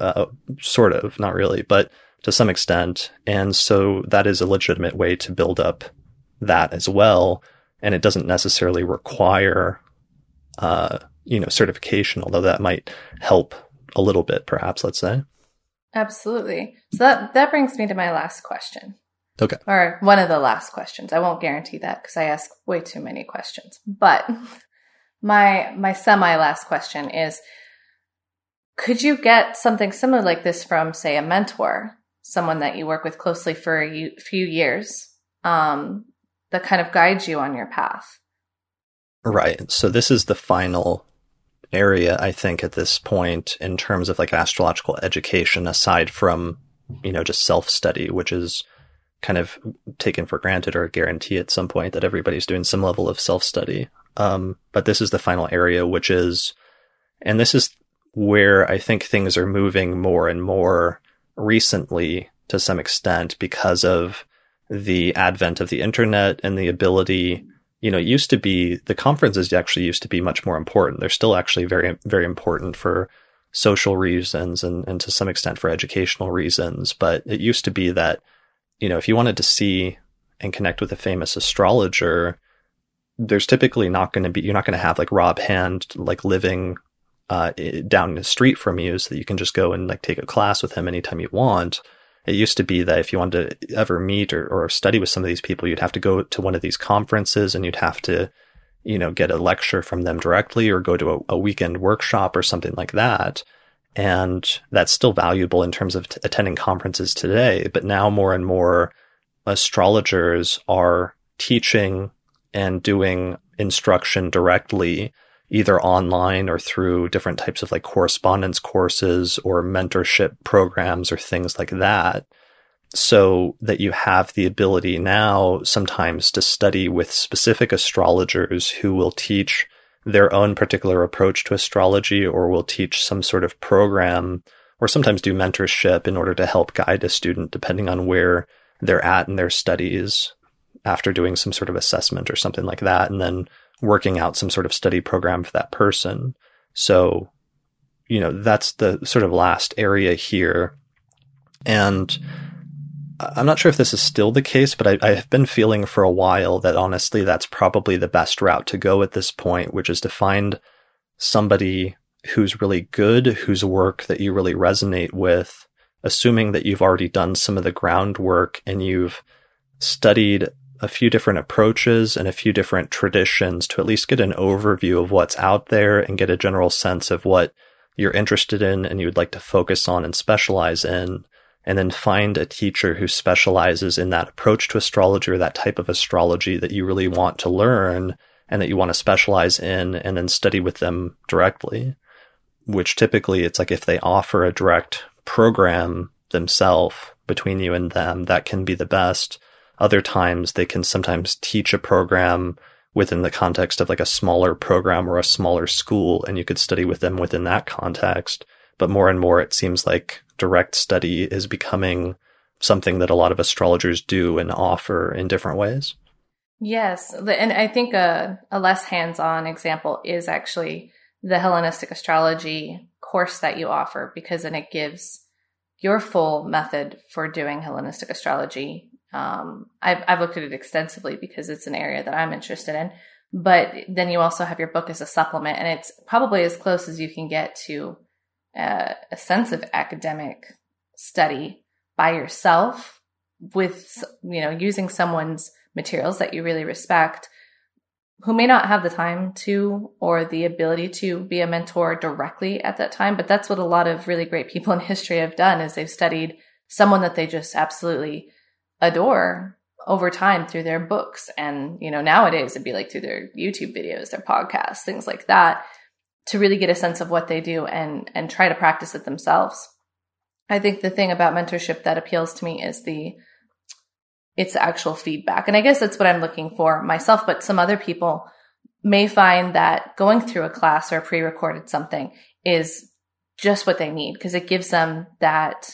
sort of, not really, but to some extent. And so that is a legitimate way to build up that as well. And it doesn't necessarily require, certification, although that might help a little bit, perhaps, let's say. Absolutely. So that brings me to my last question. Okay. Or one of the last questions. I won't guarantee that because I ask way too many questions. But my semi-last question is, could you get something similar like this from, say, a mentor, someone that you work with closely for a few years, that kind of guides you on your path? Right. So this is the final area, I think, at this point in terms of like astrological education, aside from, just self-study, which is kind of taken for granted or a guarantee at some point that everybody's doing some level of self-study. But this is the final area, which is, and this is where I think things are moving more and more recently to some extent because of the advent of the internet and the ability, it used to be, the conferences actually used to be much more important. They're still actually very, very important for social reasons and to some extent for educational reasons. But it used to be that, if you wanted to see and connect with a famous astrologer, there's typically you're not going to have like Rob Hand, like living down the street from you so that you can just go and like take a class with him anytime you want. It used to be that if you wanted to ever meet or study with some of these people, you'd have to go to one of these conferences and you'd have to, get a lecture from them directly or go to a weekend workshop or something like that. And that's still valuable in terms of attending conferences today. But now more and more astrologers are teaching and doing instruction directly, either online or through different types of like correspondence courses or mentorship programs or things like that. So that you have the ability now sometimes to study with specific astrologers who will teach their own particular approach to astrology or will teach some sort of program or sometimes do mentorship in order to help guide a student depending on where they're at in their studies after doing some sort of assessment or something like that. And then working out some sort of study program for that person. So, that's the sort of last area here. And I'm not sure if this is still the case, but I have been feeling for a while that honestly, that's probably the best route to go at this point, which is to find somebody who's really good, whose work that you really resonate with, assuming that you've already done some of the groundwork and you've studied a few different approaches and a few different traditions to at least get an overview of what's out there and get a general sense of what you're interested in and you would like to focus on and specialize in. And then find a teacher who specializes in that approach to astrology or that type of astrology that you really want to learn and that you want to specialize in, and then study with them directly, which typically it's like if they offer a direct program themselves between you and them, that can be the best. Other times they can sometimes teach a program within the context of like a smaller program or a smaller school, and you could study with them within that context. But more and more, it seems like direct study is becoming something that a lot of astrologers do and offer in different ways. Yes. And I think a less hands-on example is actually the Hellenistic astrology course that you offer, because then it gives your full method for doing Hellenistic astrology. I've looked at it extensively because it's an area that I'm interested in. But then you also have your book as a supplement, and it's probably as close as you can get to a sense of academic study by yourself with, using someone's materials that you really respect, who may not have the time to or the ability to be a mentor directly at that time. But that's what a lot of really great people in history have done, is they've studied someone that they just absolutely adore over time through their books. And, nowadays it'd be like through their YouTube videos, their podcasts, things like that, to really get a sense of what they do and try to practice it themselves. I think the thing about mentorship that appeals to me is it's actual feedback. And I guess that's what I'm looking for myself, but some other people may find that going through a class or a pre-recorded something is just what they need, because it gives them that,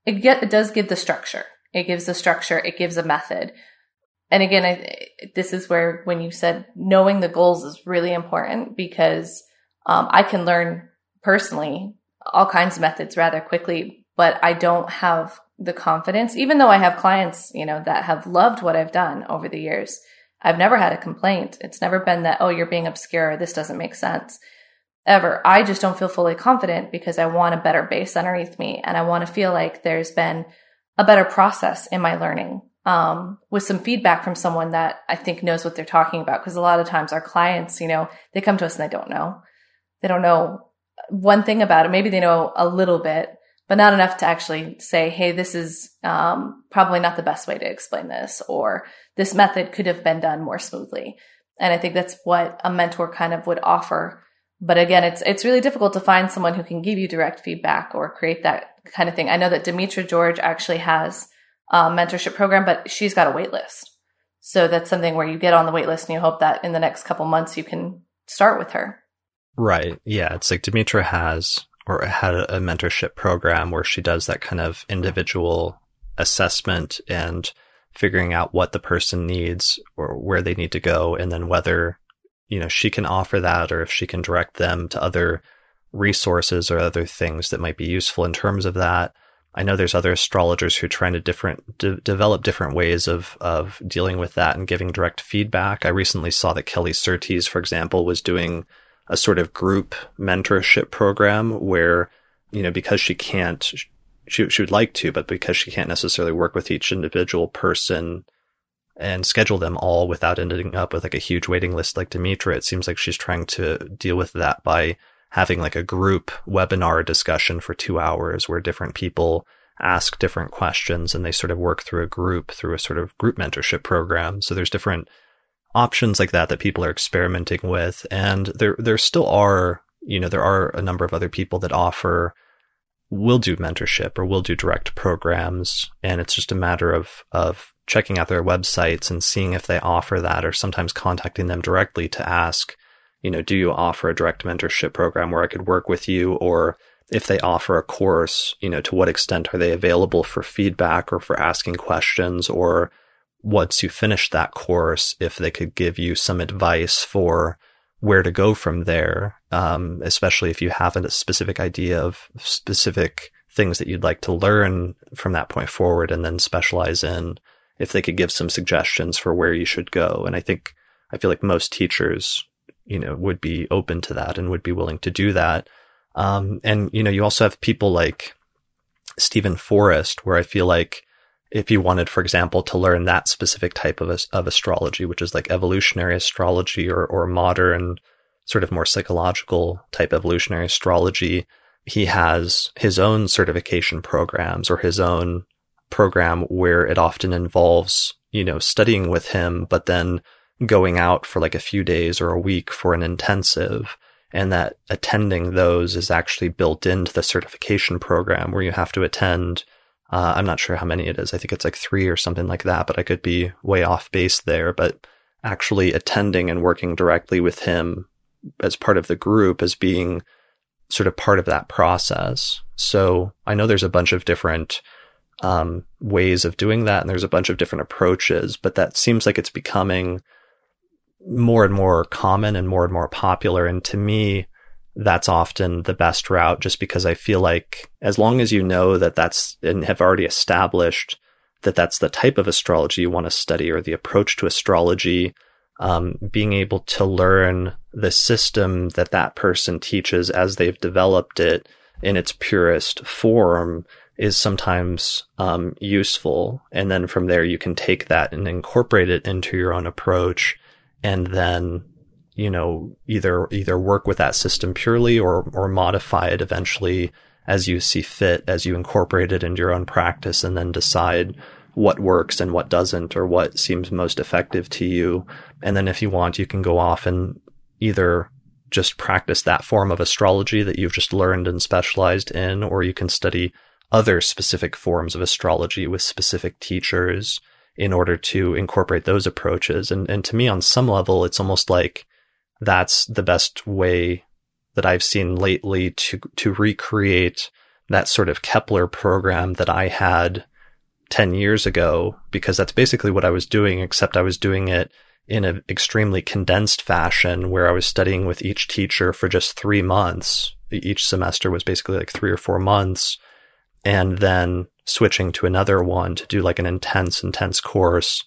it does give the structure. It gives the structure. It gives a method. And again, this is where, when you said knowing the goals is really important, because I can learn personally all kinds of methods rather quickly, but I don't have the confidence, even though I have clients, that have loved what I've done over the years. I've never had a complaint. It's never been that, oh, you're being obscure, this doesn't make sense, ever. I just don't feel fully confident because I want a better base underneath me. And I want to feel like there's been a better process in my learning, with some feedback from someone that I think knows what they're talking about. Because a lot of times our clients, they come to us and they don't know. They don't know one thing about it. Maybe they know a little bit, but not enough to actually say, hey, this is probably not the best way to explain this, or this method could have been done more smoothly. And I think that's what a mentor kind of would offer. But again, it's really difficult to find someone who can give you direct feedback or create that kind of thing. I know that Demetra George actually has a mentorship program, but she's got a wait list. So that's something where you get on the wait list and you hope that in the next couple months you can start with her. Right. Yeah. It's like Demetra has or had a mentorship program where she does that kind of individual assessment and figuring out what the person needs or where they need to go. And then whether, she can offer that or if she can direct them to other resources or other things that might be useful in terms of that. I know there's other astrologers who are trying to develop different ways of dealing with that and giving direct feedback. I recently saw that Kelly Surtees, for example, was doing a sort of group mentorship program where, because she can't, she would like to, but because she can't necessarily work with each individual person and schedule them all without ending up with like a huge waiting list like Demetra, it seems like she's trying to deal with that by having like a group webinar discussion for 2 hours where different people ask different questions and they sort of work through a sort of group mentorship program. So there's different options like that people are experimenting with. And there still are, there are a number of other people that will do mentorship or will do direct programs. And it's just a matter of checking out their websites and seeing if they offer that, or sometimes contacting them directly to ask, do you offer a direct mentorship program where I could work with you? Or if they offer a course, to what extent are they available for feedback or for asking questions? Or once you finish that course, if they could give you some advice for where to go from there, especially if you have a specific idea of specific things that you'd like to learn from that point forward and then specialize in, if they could give some suggestions for where you should go. And I feel like most teachers, would be open to that and would be willing to do that. And, you also have people like Stephen Forrest, where I feel like if you wanted, for example, to learn that specific type of astrology, which is like evolutionary astrology or modern, sort of more psychological type evolutionary astrology, he has his own certification programs or his own program where it often involves, studying with him, but then going out for like a few days or a week for an intensive. And that attending those is actually built into the certification program where you have to attend. I'm not sure how many it is. I think it's like 3 or something like that, but I could be way off base there. But actually attending and working directly with him as part of the group as being sort of part of that process. So I know there's a bunch of different ways of doing that, and there's a bunch of different approaches, but that seems like it's becoming more and more common and more popular. And to me, that's often the best route, just because I feel like as long as you know that that's, and have already established that that's the type of astrology you want to study or the approach to astrology, being able to learn the system that that person teaches as they've developed it in its purest form is sometimes useful. And then from there, you can take that and incorporate it into your own approach, and then either work with that system purely or modify it eventually as you see fit, as you incorporate it into your own practice, and then decide what works and what doesn't, or what seems most effective to you. And then if you want, you can go off and either just practice that form of astrology that you've just learned and specialized in, or you can study other specific forms of astrology with specific teachers in order to incorporate those approaches. And to me, on some level, it's almost like that's the best way that I've seen lately to recreate that sort of Kepler program that I had 10 years ago, because that's basically what I was doing, except I was doing it in an extremely condensed fashion where I was studying with each teacher for just 3 months. Each semester was basically like 3 or 4 months, and then switching to another one to do like an intense course,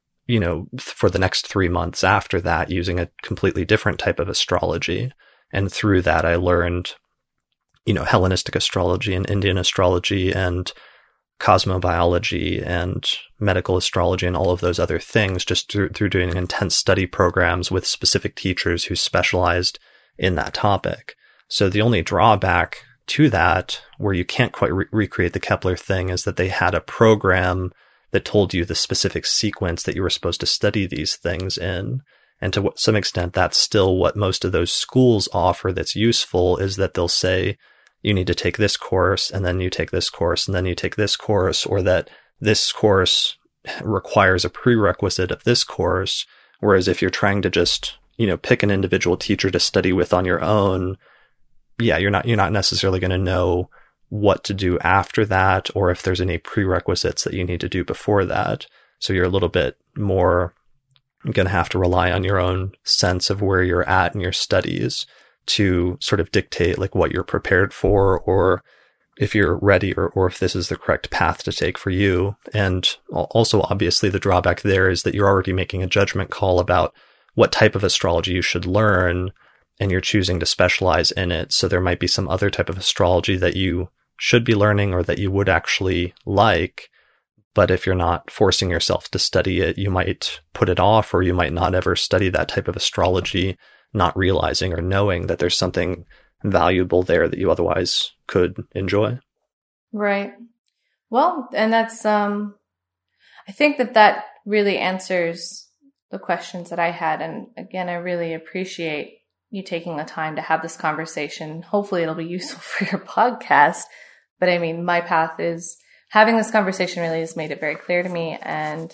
for the next 3 months after that, using a completely different type of astrology. And through that, I learned, Hellenistic astrology and Indian astrology and cosmobiology and medical astrology and all of those other things, just through doing intense study programs with specific teachers who specialized in that topic. So the only drawback to that, where you can't quite recreate the Kepler thing, is that they had a program that told you the specific sequence that you were supposed to study these things in. And to some extent, that's still what most of those schools offer that's useful, is that they'll say, you need to take this course, and then you take this course, and then you take this course, or that this course requires a prerequisite of this course. Whereas if you're trying to just, pick an individual teacher to study with on your own, you're not necessarily going to know what to do after that, or if there's any prerequisites that you need to do before that. So you're a little bit more going to have to rely on your own sense of where you're at in your studies to sort of dictate like what you're prepared for, or if you're ready, or if this is the correct path to take for you. And also, obviously, the drawback there is that you're already making a judgment call about what type of astrology you should learn, and you're choosing to specialize in it. So there might be some other type of astrology that you should be learning or that you would actually like. But if you're not forcing yourself to study it, you might put it off, or you might not ever study that type of astrology, not realizing or knowing that there's something valuable there that you otherwise could enjoy. Right. Well, and that's, I think that really answers the questions that I had. And again, I really appreciate you taking the time to have this conversation. Hopefully it'll be useful for your podcast. But I mean, my path is having this conversation really has made it very clear to me. And,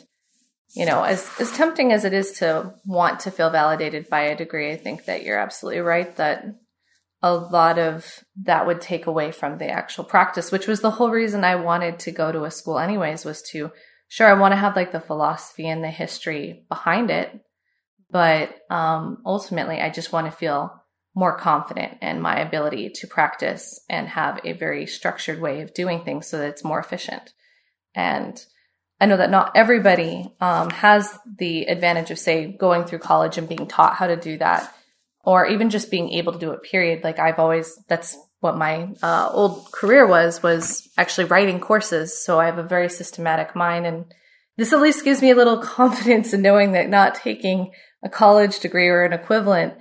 as tempting as it is to want to feel validated by a degree, I think that you're absolutely right that a lot of that would take away from the actual practice, which was the whole reason I wanted to go to a school anyways, was to sure, I want to have like the philosophy and the history behind it, but ultimately I just want to feel more confident in my ability to practice and have a very structured way of doing things so that it's more efficient. And I know that not everybody has the advantage of, say, going through college and being taught how to do that, or even just being able to do it, period. Like that's what my old career was actually writing courses. So I have a very systematic mind, and this at least gives me a little confidence in knowing that not taking a college degree or an equivalent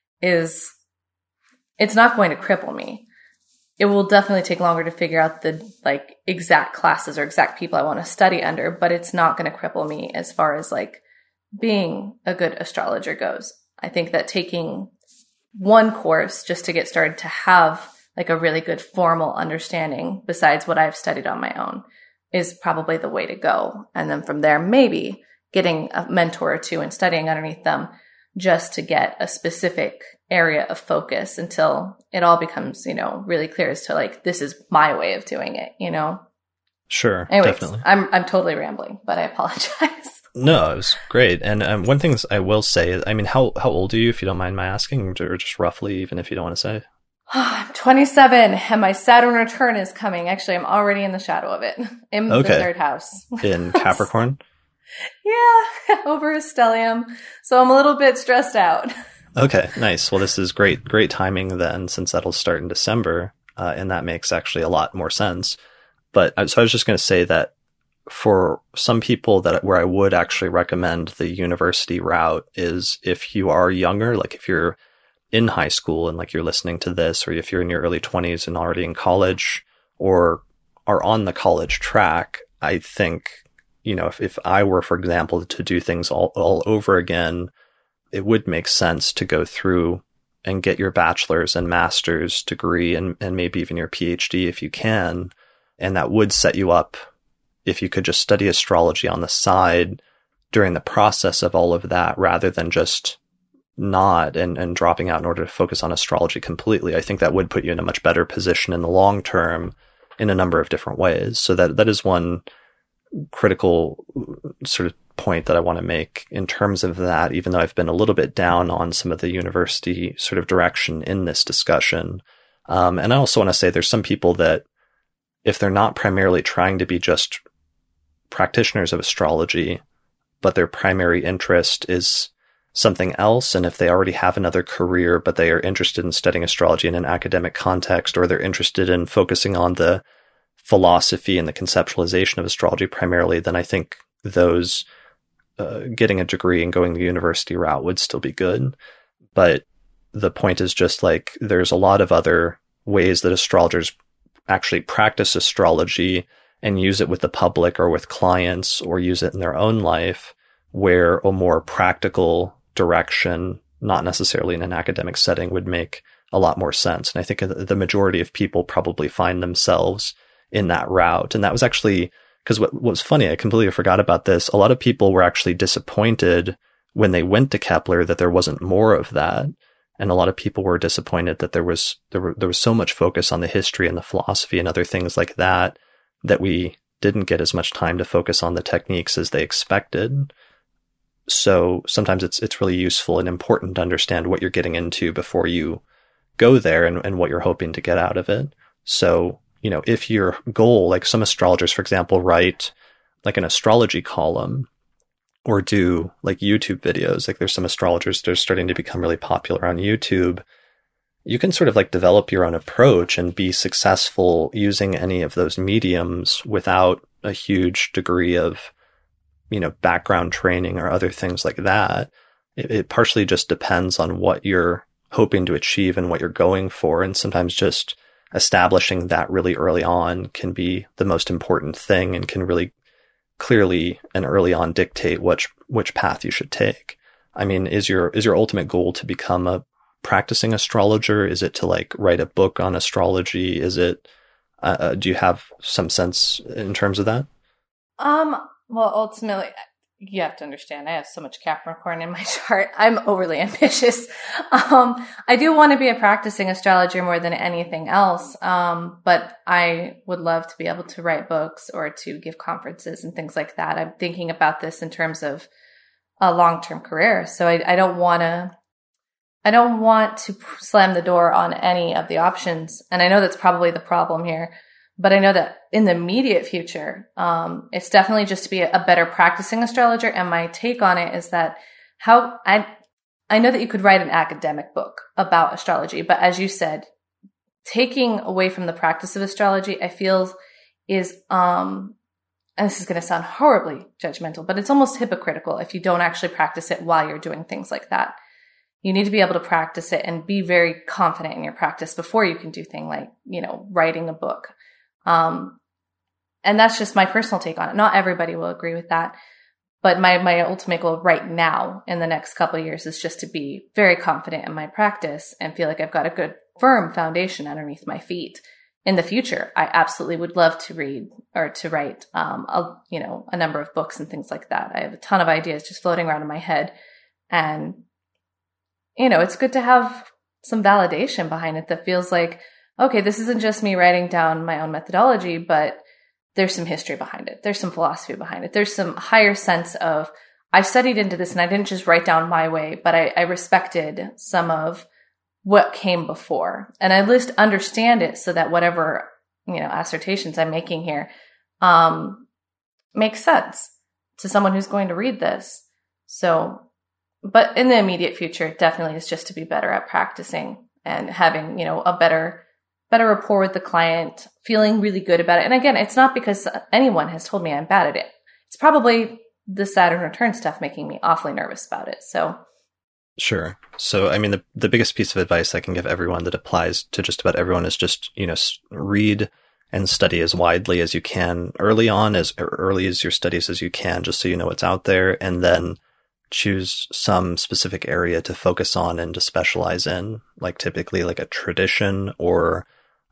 it's not going to cripple me. It will definitely take longer to figure out the like exact classes or exact people I want to study under, but it's not going to cripple me as far as like being a good astrologer goes. I think that taking one course just to get started to have like a really good formal understanding besides what I've studied on my own is probably the way to go. And then from there, maybe getting a mentor or two and studying underneath them just to get a specific area of focus until it all becomes, really clear as to like, this is my way of doing it, Sure. Anyways, definitely. I'm totally rambling, but I apologize. No, it was great. And one thing I will say is, I mean, how old are you, if you don't mind my asking, or just roughly, even if you don't want to say? I'm 27 and my Saturn return is coming. Actually, I'm already in the shadow of it in the third house. In Capricorn? Yeah, over a stellium. So I'm a little bit stressed out. Okay, nice. Well, this is great timing then, since that'll start in December, and that makes actually a lot more sense. But so I was just going to say that for some people where I would actually recommend the university route is if you are younger, like if you're in high school and like you're listening to this, or if you're in your early 20s and already in college or are on the college track. I think, if I were, for example, to do things all over again, it would make sense to go through and get your bachelor's and master's degree and maybe even your PhD if you can. And that would set you up if you could just study astrology on the side during the process of all of that, rather than just not and dropping out in order to focus on astrology completely. I think that would put you in a much better position in the long term in a number of different ways. So that is one critical sort of point that I want to make in terms of that, even though I've been a little bit down on some of the university sort of direction in this discussion. And I also want to say there's some people that if they're not primarily trying to be just practitioners of astrology, but their primary interest is something else, and if they already have another career, but they are interested in studying astrology in an academic context, or they're interested in focusing on the philosophy and the conceptualization of astrology primarily, then I think those getting a degree and going the university route would still be good. But the point is just like there's a lot of other ways that astrologers actually practice astrology and use it with the public or with clients or use it in their own life, where a more practical direction, not necessarily in an academic setting, would make a lot more sense. And I think the majority of people probably find themselves in that route. And that was actually, because what was funny, I completely forgot about this. A lot of people were actually disappointed when they went to Kepler that there wasn't more of that. And a lot of people were disappointed that there was so much focus on the history and the philosophy and other things like that we didn't get as much time to focus on the techniques as they expected. So sometimes it's really useful and important to understand what you're getting into before you go there and what you're hoping to get out of it. So, if your goal, like some astrologers, for example, write like an astrology column or do like YouTube videos, like there's some astrologers that are starting to become really popular on YouTube. You can sort of like develop your own approach and be successful using any of those mediums without a huge degree of, background training or other things like that. It partially just depends on what you're hoping to achieve and what you're going for. And sometimes just establishing that really early on can be the most important thing and can really clearly and early on dictate which path you should take. I mean, is your ultimate goal to become a practicing astrologer? Is it to like write a book on astrology? Is it, do you have some sense in terms of that? Well, ultimately, you have to understand, I have so much Capricorn in my chart. I'm overly ambitious. I do want to be a practicing astrologer more than anything else. But I would love to be able to write books or to give conferences and things like that. I'm thinking about this in terms of a long-term career. So I don't want to slam the door on any of the options. And I know that's probably the problem here. But I know that in the immediate future, it's definitely just to be a better practicing astrologer. And my take on it is that I know that you could write an academic book about astrology, but as you said, taking away from the practice of astrology, I feel is, and this is going to sound horribly judgmental, but it's almost hypocritical if you don't actually practice it while you're doing things like that. You need to be able to practice it and be very confident in your practice before you can do things like, writing a book. And that's just my personal take on it. Not everybody will agree with that, but my ultimate goal right now in the next couple of years is just to be very confident in my practice and feel like I've got a good firm foundation underneath my feet. In the future, I absolutely would love to read or to write, a number of books and things like that. I have a ton of ideas just floating around in my head, and, it's good to have some validation behind it that feels like, okay, this isn't just me writing down my own methodology, but there's some history behind it. There's some philosophy behind it. There's some higher sense of, I studied into this and I didn't just write down my way, but I respected some of what came before. And I at least understand it so that whatever, assertions I'm making here, makes sense to someone who's going to read this. So, but in the immediate future, definitely is just to be better at practicing and having, a better rapport with the client, feeling really good about it. And again, it's not because anyone has told me I'm bad at it. It's probably the Saturn return stuff making me awfully nervous about it. So, sure. So, I mean, the biggest piece of advice I can give everyone that applies to just about everyone is just, read and study as widely as you can early on, as early as your studies as you can, just so you know what's out there, and then choose some specific area to focus on and to specialize in, like typically like a tradition or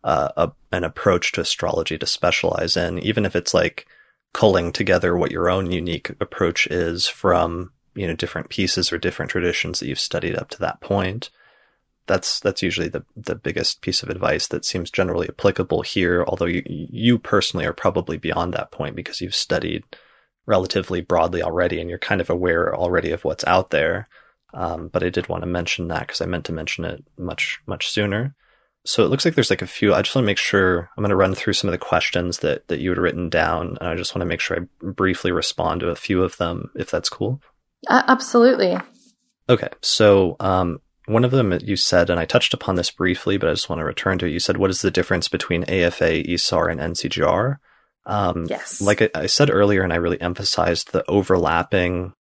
an approach to astrology to specialize in, even if it's like culling together what your own unique approach is from, different pieces or different traditions that you've studied up to that point. That's usually the biggest piece of advice that seems generally applicable here, although you personally are probably beyond that point because you've studied relatively broadly already and you're kind of aware already of what's out there. But I did want to mention that because I meant to mention it much, much sooner. So it looks like there's like a few. I just want to make sure I'm going to run through some of the questions that you had written down. And I just want to make sure I briefly respond to a few of them, if that's cool. Absolutely. Okay. So one of them you said, and I touched upon this briefly, but I just want to return to it. You said, what is the difference between AFA, ESAR, and NCGR? Yes. Like I said earlier, and I really emphasized the overlapping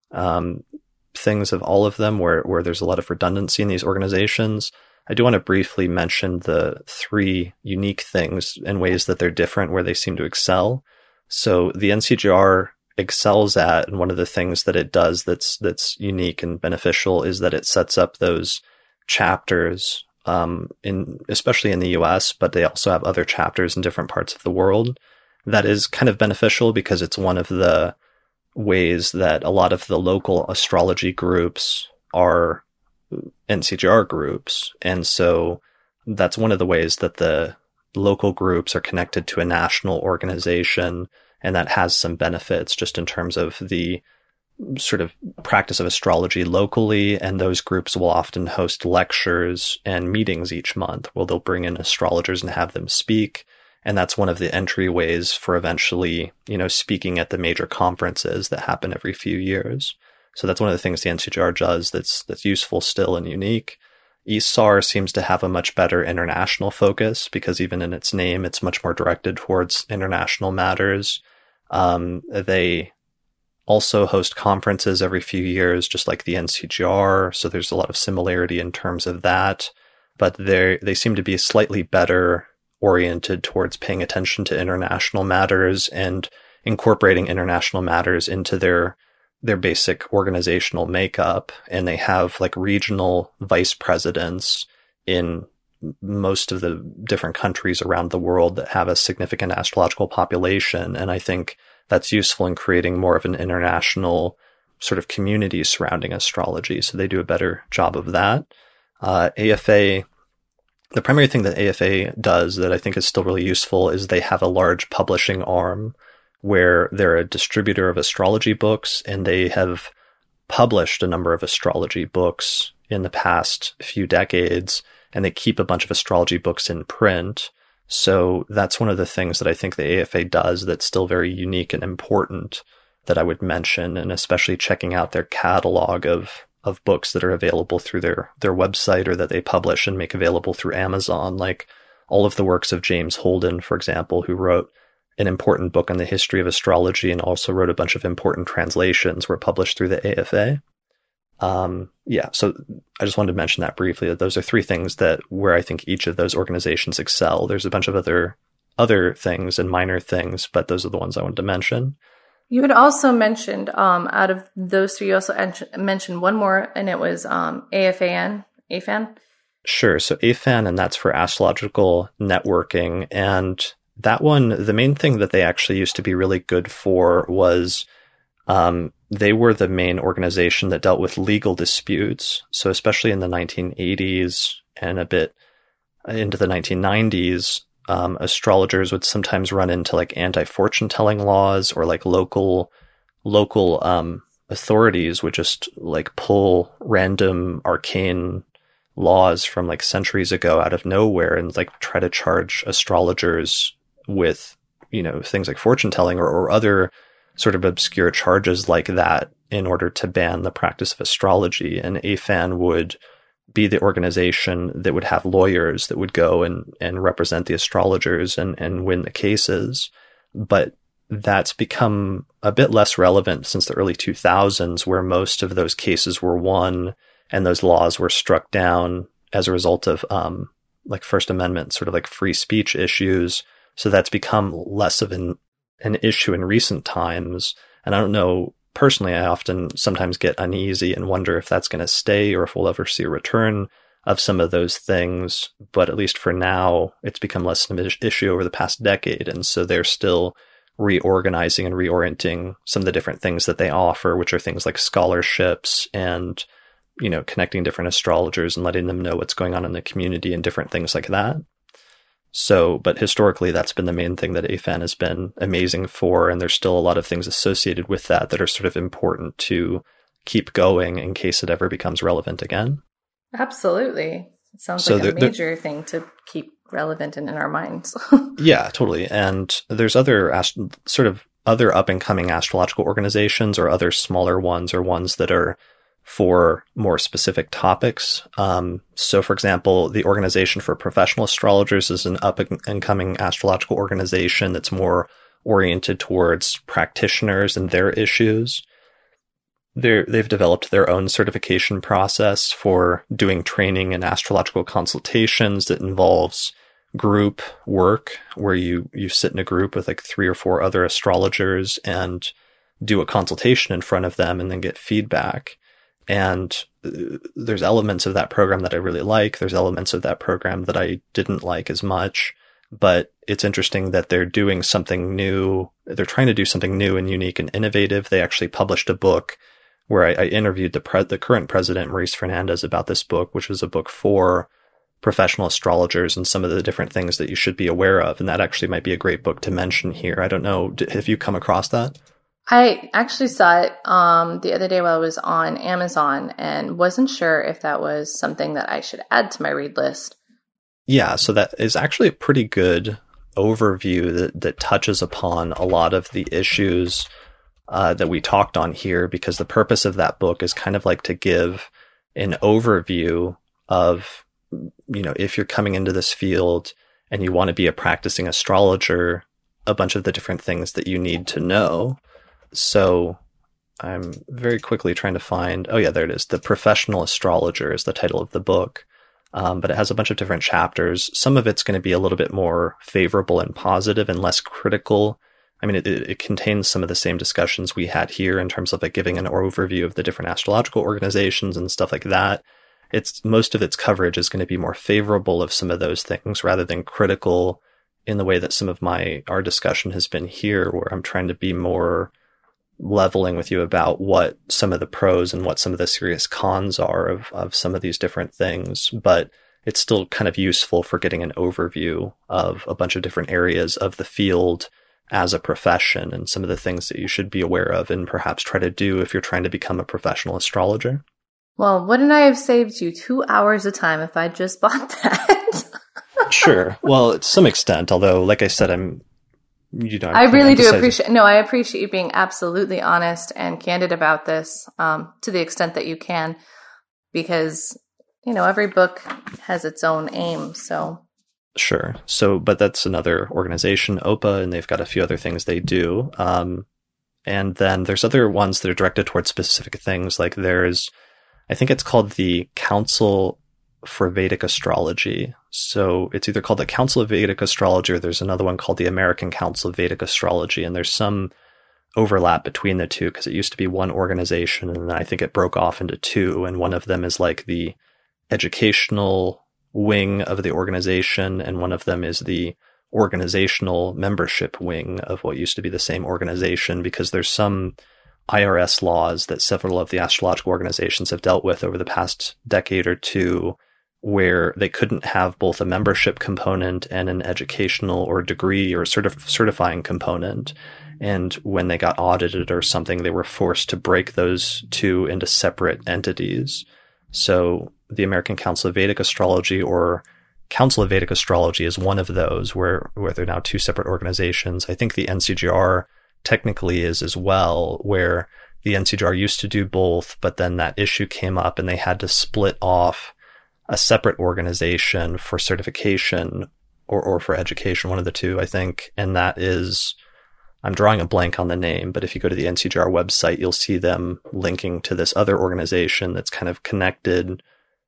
things of all of them where there's a lot of redundancy in these organizations. I do want to briefly mention the three unique things and ways that they're different where they seem to excel. So the NCGR excels at, and one of the things that it does that's unique and beneficial is that it sets up those chapters especially in the US, but they also have other chapters in different parts of the world. That is kind of beneficial because it's one of the ways that a lot of the local astrology groups are NCGR groups. And so that's one of the ways that the local groups are connected to a national organization. And that has some benefits just in terms of the sort of practice of astrology locally. And those groups will often host lectures and meetings each month where they'll bring in astrologers and have them speak. And that's one of the entryways for eventually, speaking at the major conferences that happen every few years. So that's one of the things the NCGR does that's useful still and unique. ESAR seems to have a much better international focus because even in its name, it's much more directed towards international matters. They also host conferences every few years, just like the NCGR. So there's a lot of similarity in terms of that, but they seem to be slightly better oriented towards paying attention to international matters and incorporating international matters into their basic organizational makeup. And they have like regional vice presidents in most of the different countries around the world that have a significant astrological population. And I think that's useful in creating more of an international sort of community surrounding astrology. So they do a better job of that. AFA, the primary thing that AFA does that I think is still really useful is they have a large publishing arm where they're a distributor of astrology books, and they have published a number of astrology books in the past few decades, and they keep a bunch of astrology books in print. So that's one of the things that I think the AFA does that's still very unique and important that I would mention, and especially checking out their catalog of books that are available through their website or that they publish and make available through Amazon, like all of the works of James Holden, for example, who wrote an important book on the history of astrology and also wrote a bunch of important translations were published through the AFA. So I just wanted to mention that briefly, that those are three things that where I think each of those organizations excel. There's a bunch of other things and minor things, but those are the ones I wanted to mention. You had also mentioned, out of those three, you also mentioned one more, and it was AFAN. Sure. So AFAN, and that's for Astrological Networking. And that one, the main thing that they actually used to be really good for was they were the main organization that dealt with legal disputes. So especially in the 1980s and a bit into the 1990s, astrologers would sometimes run into like anti-fortune telling laws, or like local authorities would just like pull random arcane laws from like centuries ago out of nowhere and like try to charge astrologers with, things like fortune telling or other sort of obscure charges like that in order to ban the practice of astrology. And AFAN would be the organization that would have lawyers that would go and represent the astrologers and win the cases. But that's become a bit less relevant since the early 2000s, where most of those cases were won and those laws were struck down as a result of like First Amendment, sort of like free speech issues. So that's become less of an issue in recent times. And I don't know, personally, I often sometimes get uneasy and wonder if that's going to stay or if we'll ever see a return of some of those things. But at least for now, it's become less of an issue over the past decade. And so they're still reorganizing and reorienting some of the different things that they offer, which are things like scholarships and, connecting different astrologers and letting them know what's going on in the community and different things like that. So, but historically, that's been the main thing that AFAN has been amazing for. And there's still a lot of things associated with that are sort of important to keep going in case it ever becomes relevant again. Absolutely. It sounds like a major thing to keep relevant and in our minds. Yeah, totally. And there's other other up and coming astrological organizations or other smaller ones or ones that are for more specific topics. So, for example, the Organization for Professional Astrologers is an up-and-coming astrological organization that's more oriented towards practitioners and their issues. They've developed their own certification process for doing training and astrological consultations that involves group work, where you sit in a group with like 3 or 4 other astrologers and do a consultation in front of them and then get feedback. And there's elements of that program that I really like. There's elements of that program that I didn't like as much, but it's interesting that they're doing something new. They're trying to do something new and unique and innovative. They actually published a book where I interviewed the current president, Maurice Fernandez, about this book, which was a book for professional astrologers and some of the different things that you should be aware of. And that actually might be a great book to mention here. I don't know. Have you come across that? I actually saw it the other day while I was on Amazon and wasn't sure if that was something that I should add to my read list. Yeah, so that is actually a pretty good overview that touches upon a lot of the issues that we talked on here, because the purpose of that book is kind of like to give an overview of, if you're coming into this field and you want to be a practicing astrologer, a bunch of the different things that you need to know. So I'm very quickly trying to find, oh yeah, there it is. The Professional Astrologer is the title of the book. But it has a bunch of different chapters. Some of it's going to be a little bit more favorable and positive and less critical. I mean, it contains some of the same discussions we had here in terms of like giving an overview of the different astrological organizations and stuff like that. Most of its coverage is going to be more favorable of some of those things rather than critical in the way that some of our discussion has been here, where I'm trying to be more leveling with you about what some of the pros and what some of the serious cons are of some of these different things, but it's still kind of useful for getting an overview of a bunch of different areas of the field as a profession and some of the things that you should be aware of and perhaps try to do if you're trying to become a professional astrologer. Well, wouldn't I have saved you 2 hours of time if I just bought that? Sure. Well, to some extent, although, like I said, I really do appreciate, I appreciate you being absolutely honest and candid about this, to the extent that you can, because, every book has its own aim. So. Sure. So, but that's another organization, OPA, and they've got a few other things they do. And then there's other ones that are directed towards specific things. Like I think it's called the Council for Vedic Astrology. So it's either called the Council of Vedic Astrology or there's another one called the American Council of Vedic Astrology. And there's some overlap between the two because it used to be one organization and then I think it broke off into two. And one of them is like the educational wing of the organization, and one of them is the organizational membership wing of what used to be the same organization, because there's some IRS laws that several of the astrological organizations have dealt with over the past decade or two, where they couldn't have both a membership component and an educational or degree or certifying component. And when they got audited or something, they were forced to break those two into separate entities. So the American Council of Vedic Astrology or Council of Vedic Astrology is one of those where they're now two separate organizations. I think the NCGR technically is as well, where the NCGR used to do both, but then that issue came up and they had to split off a separate organization for certification or for education, one of the two, I think. And that is, I'm drawing a blank on the name, but if you go to the NCGR website, you'll see them linking to this other organization that's kind of connected.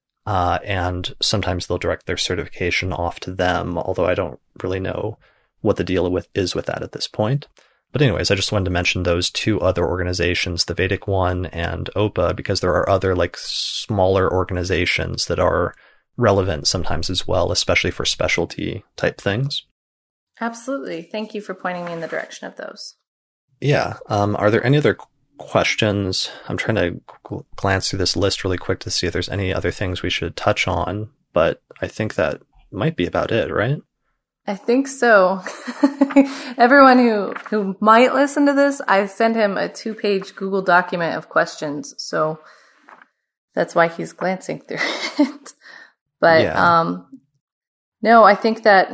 And sometimes they'll direct their certification off to them, although I don't really know what the deal is with that at this point. But anyways, I just wanted to mention those two other organizations, the Vedic one and OPA, because there are other like smaller organizations that are relevant sometimes as well, especially for specialty type things. Absolutely. Thank you for pointing me in the direction of those. Yeah. Are there any other questions? I'm trying to glance through this list really quick to see if there's any other things we should touch on, but I think that might be about it, right? I think so. Everyone who might listen to this, I sent him a 2-page Google document of questions, so that's why he's glancing through it. But yeah. No, I think that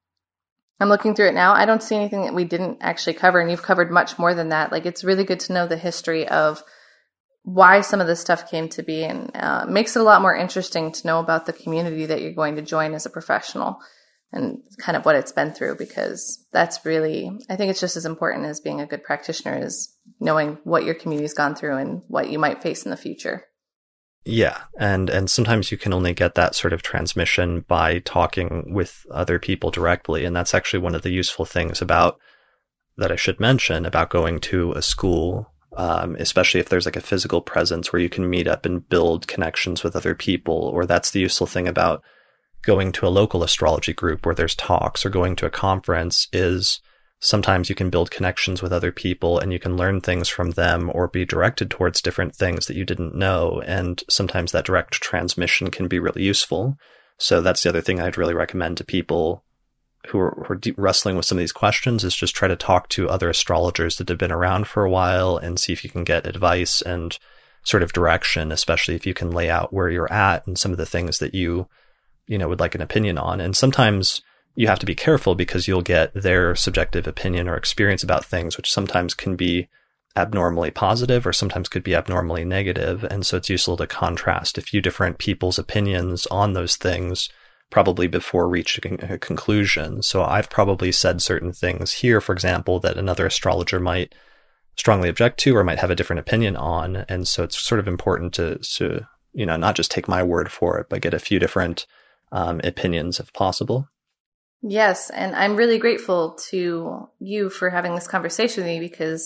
I'm looking through it now. I don't see anything that we didn't actually cover, and you've covered much more than that. Like, it's really good to know the history of why some of this stuff came to be, and makes it a lot more interesting to know about the community that you're going to join as a professional and kind of what it's been through, because that's really, I think it's just as important as being a good practitioner, is knowing what your community's gone through and what you might face in the future. Yeah. And sometimes you can only get that sort of transmission by talking with other people directly. And that's actually one of the useful things about that I should mention about going to a school, especially if there's like a physical presence where you can meet up and build connections with other people. Or that's the useful thing about going to a local astrology group where there's talks, or going to a conference, is sometimes you can build connections with other people and you can learn things from them or be directed towards different things that you didn't know. And sometimes that direct transmission can be really useful. So that's the other thing I'd really recommend to people who are wrestling with some of these questions, is just try to talk to other astrologers that have been around for a while and see if you can get advice and sort of direction, especially if you can lay out where you're at and some of the things that you would like an opinion on. And sometimes you have to be careful because you'll get their subjective opinion or experience about things, which sometimes can be abnormally positive or sometimes could be abnormally negative. And so it's useful to contrast a few different people's opinions on those things, probably before reaching a conclusion. So I've probably said certain things here, for example, that another astrologer might strongly object to or might have a different opinion on. And so it's sort of important to not just take my word for it, but get a few different opinions if possible. Yes. And I'm really grateful to you for having this conversation with me, because,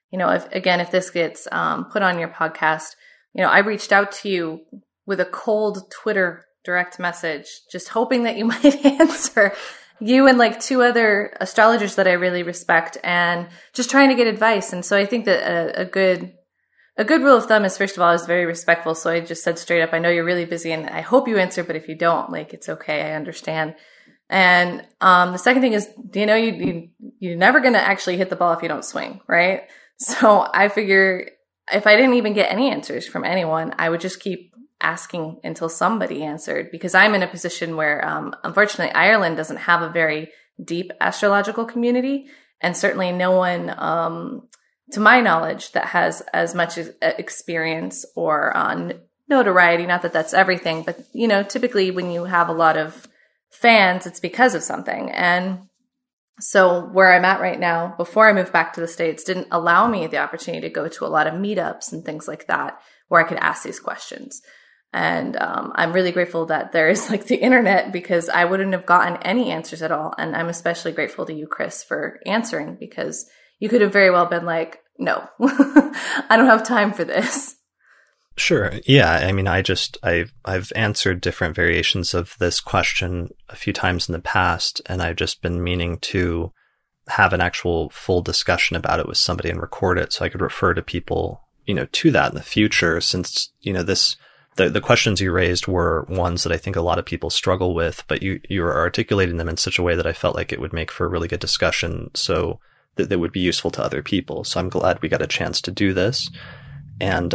if this gets put on your podcast, I reached out to you with a cold Twitter direct message, just hoping that you might answer. you and like two other astrologers that I really respect, and just trying to get advice. And so I think that a good rule of thumb is, first of all, I was very respectful. So I just said straight up, I know you're really busy and I hope you answer, but if you don't, like, it's okay. I understand. And the second thing is, you're never going to actually hit the ball if you don't swing, right? So I figure if I didn't even get any answers from anyone, I would just keep asking until somebody answered, because I'm in a position where, unfortunately, Ireland doesn't have a very deep astrological community, and certainly no one, to my knowledge, that has as much experience or notoriety. Not that that's everything, but typically when you have a lot of fans, it's because of something. And so where I'm at right now, before I moved back to the States, didn't allow me the opportunity to go to a lot of meetups and things like that where I could ask these questions. And I'm really grateful that there is like the internet, because I wouldn't have gotten any answers at all. And I'm especially grateful to you, Chris, for answering, because you could have very well been like, no, I don't have time for this. Sure. Yeah. I mean, I've answered different variations of this question a few times in the past, and I've just been meaning to have an actual full discussion about it with somebody and record it so I could refer to people, to that in the future, since, the questions you raised were ones that I think a lot of people struggle with, but you were articulating them in such a way that I felt like it would make for a really good discussion, so that would be useful to other people. So I'm glad we got a chance to do this. And,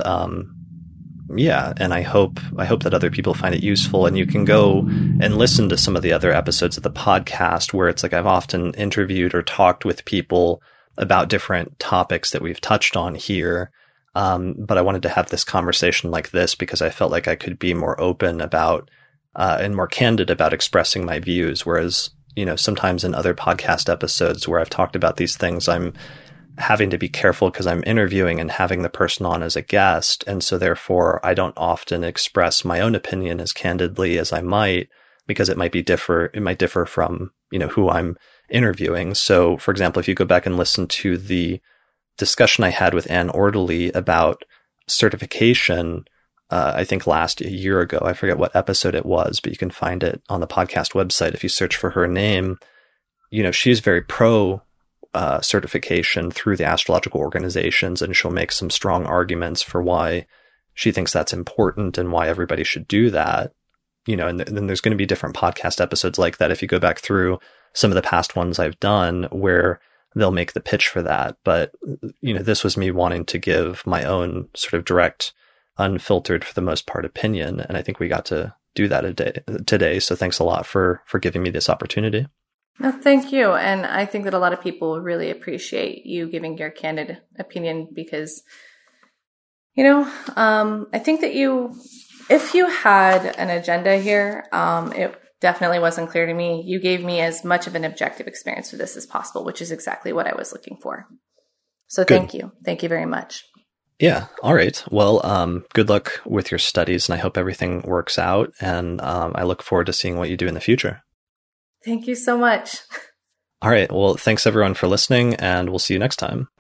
and I hope that other people find it useful, and you can go and listen to some of the other episodes of the podcast where it's like I've often interviewed or talked with people about different topics that we've touched on here. But I wanted to have this conversation like this because I felt like I could be more open about, and more candid about expressing my views. Whereas, sometimes in other podcast episodes where I've talked about these things, I'm having to be careful because I'm interviewing and having the person on as a guest. And so therefore I don't often express my own opinion as candidly as I might, because it might differ from, who I'm interviewing. So for example, if you go back and listen to the discussion I had with Anne Orderly about certification, I think a year ago, I forget what episode it was, but you can find it on the podcast website if you search for her name. She's very pro certification through the astrological organizations, and she'll make some strong arguments for why she thinks that's important and why everybody should do that. And then there's going to be different podcast episodes like that if you go back through some of the past ones I've done where they'll make the pitch for that. But, this was me wanting to give my own sort of direct, unfiltered, for the most part, opinion. And I think we got to do that today. So thanks a lot for giving me this opportunity. No, thank you. And I think that a lot of people really appreciate you giving your candid opinion because, I think that if you had an agenda here, it definitely wasn't clear to me. You gave me as much of an objective experience with this as possible, which is exactly what I was looking for. So Good. Thank you. Thank you very much. Yeah. All right. Well, good luck with your studies, and I hope everything works out. And I look forward to seeing what you do in the future. Thank you so much. All right. Well, thanks everyone for listening, and we'll see you next time.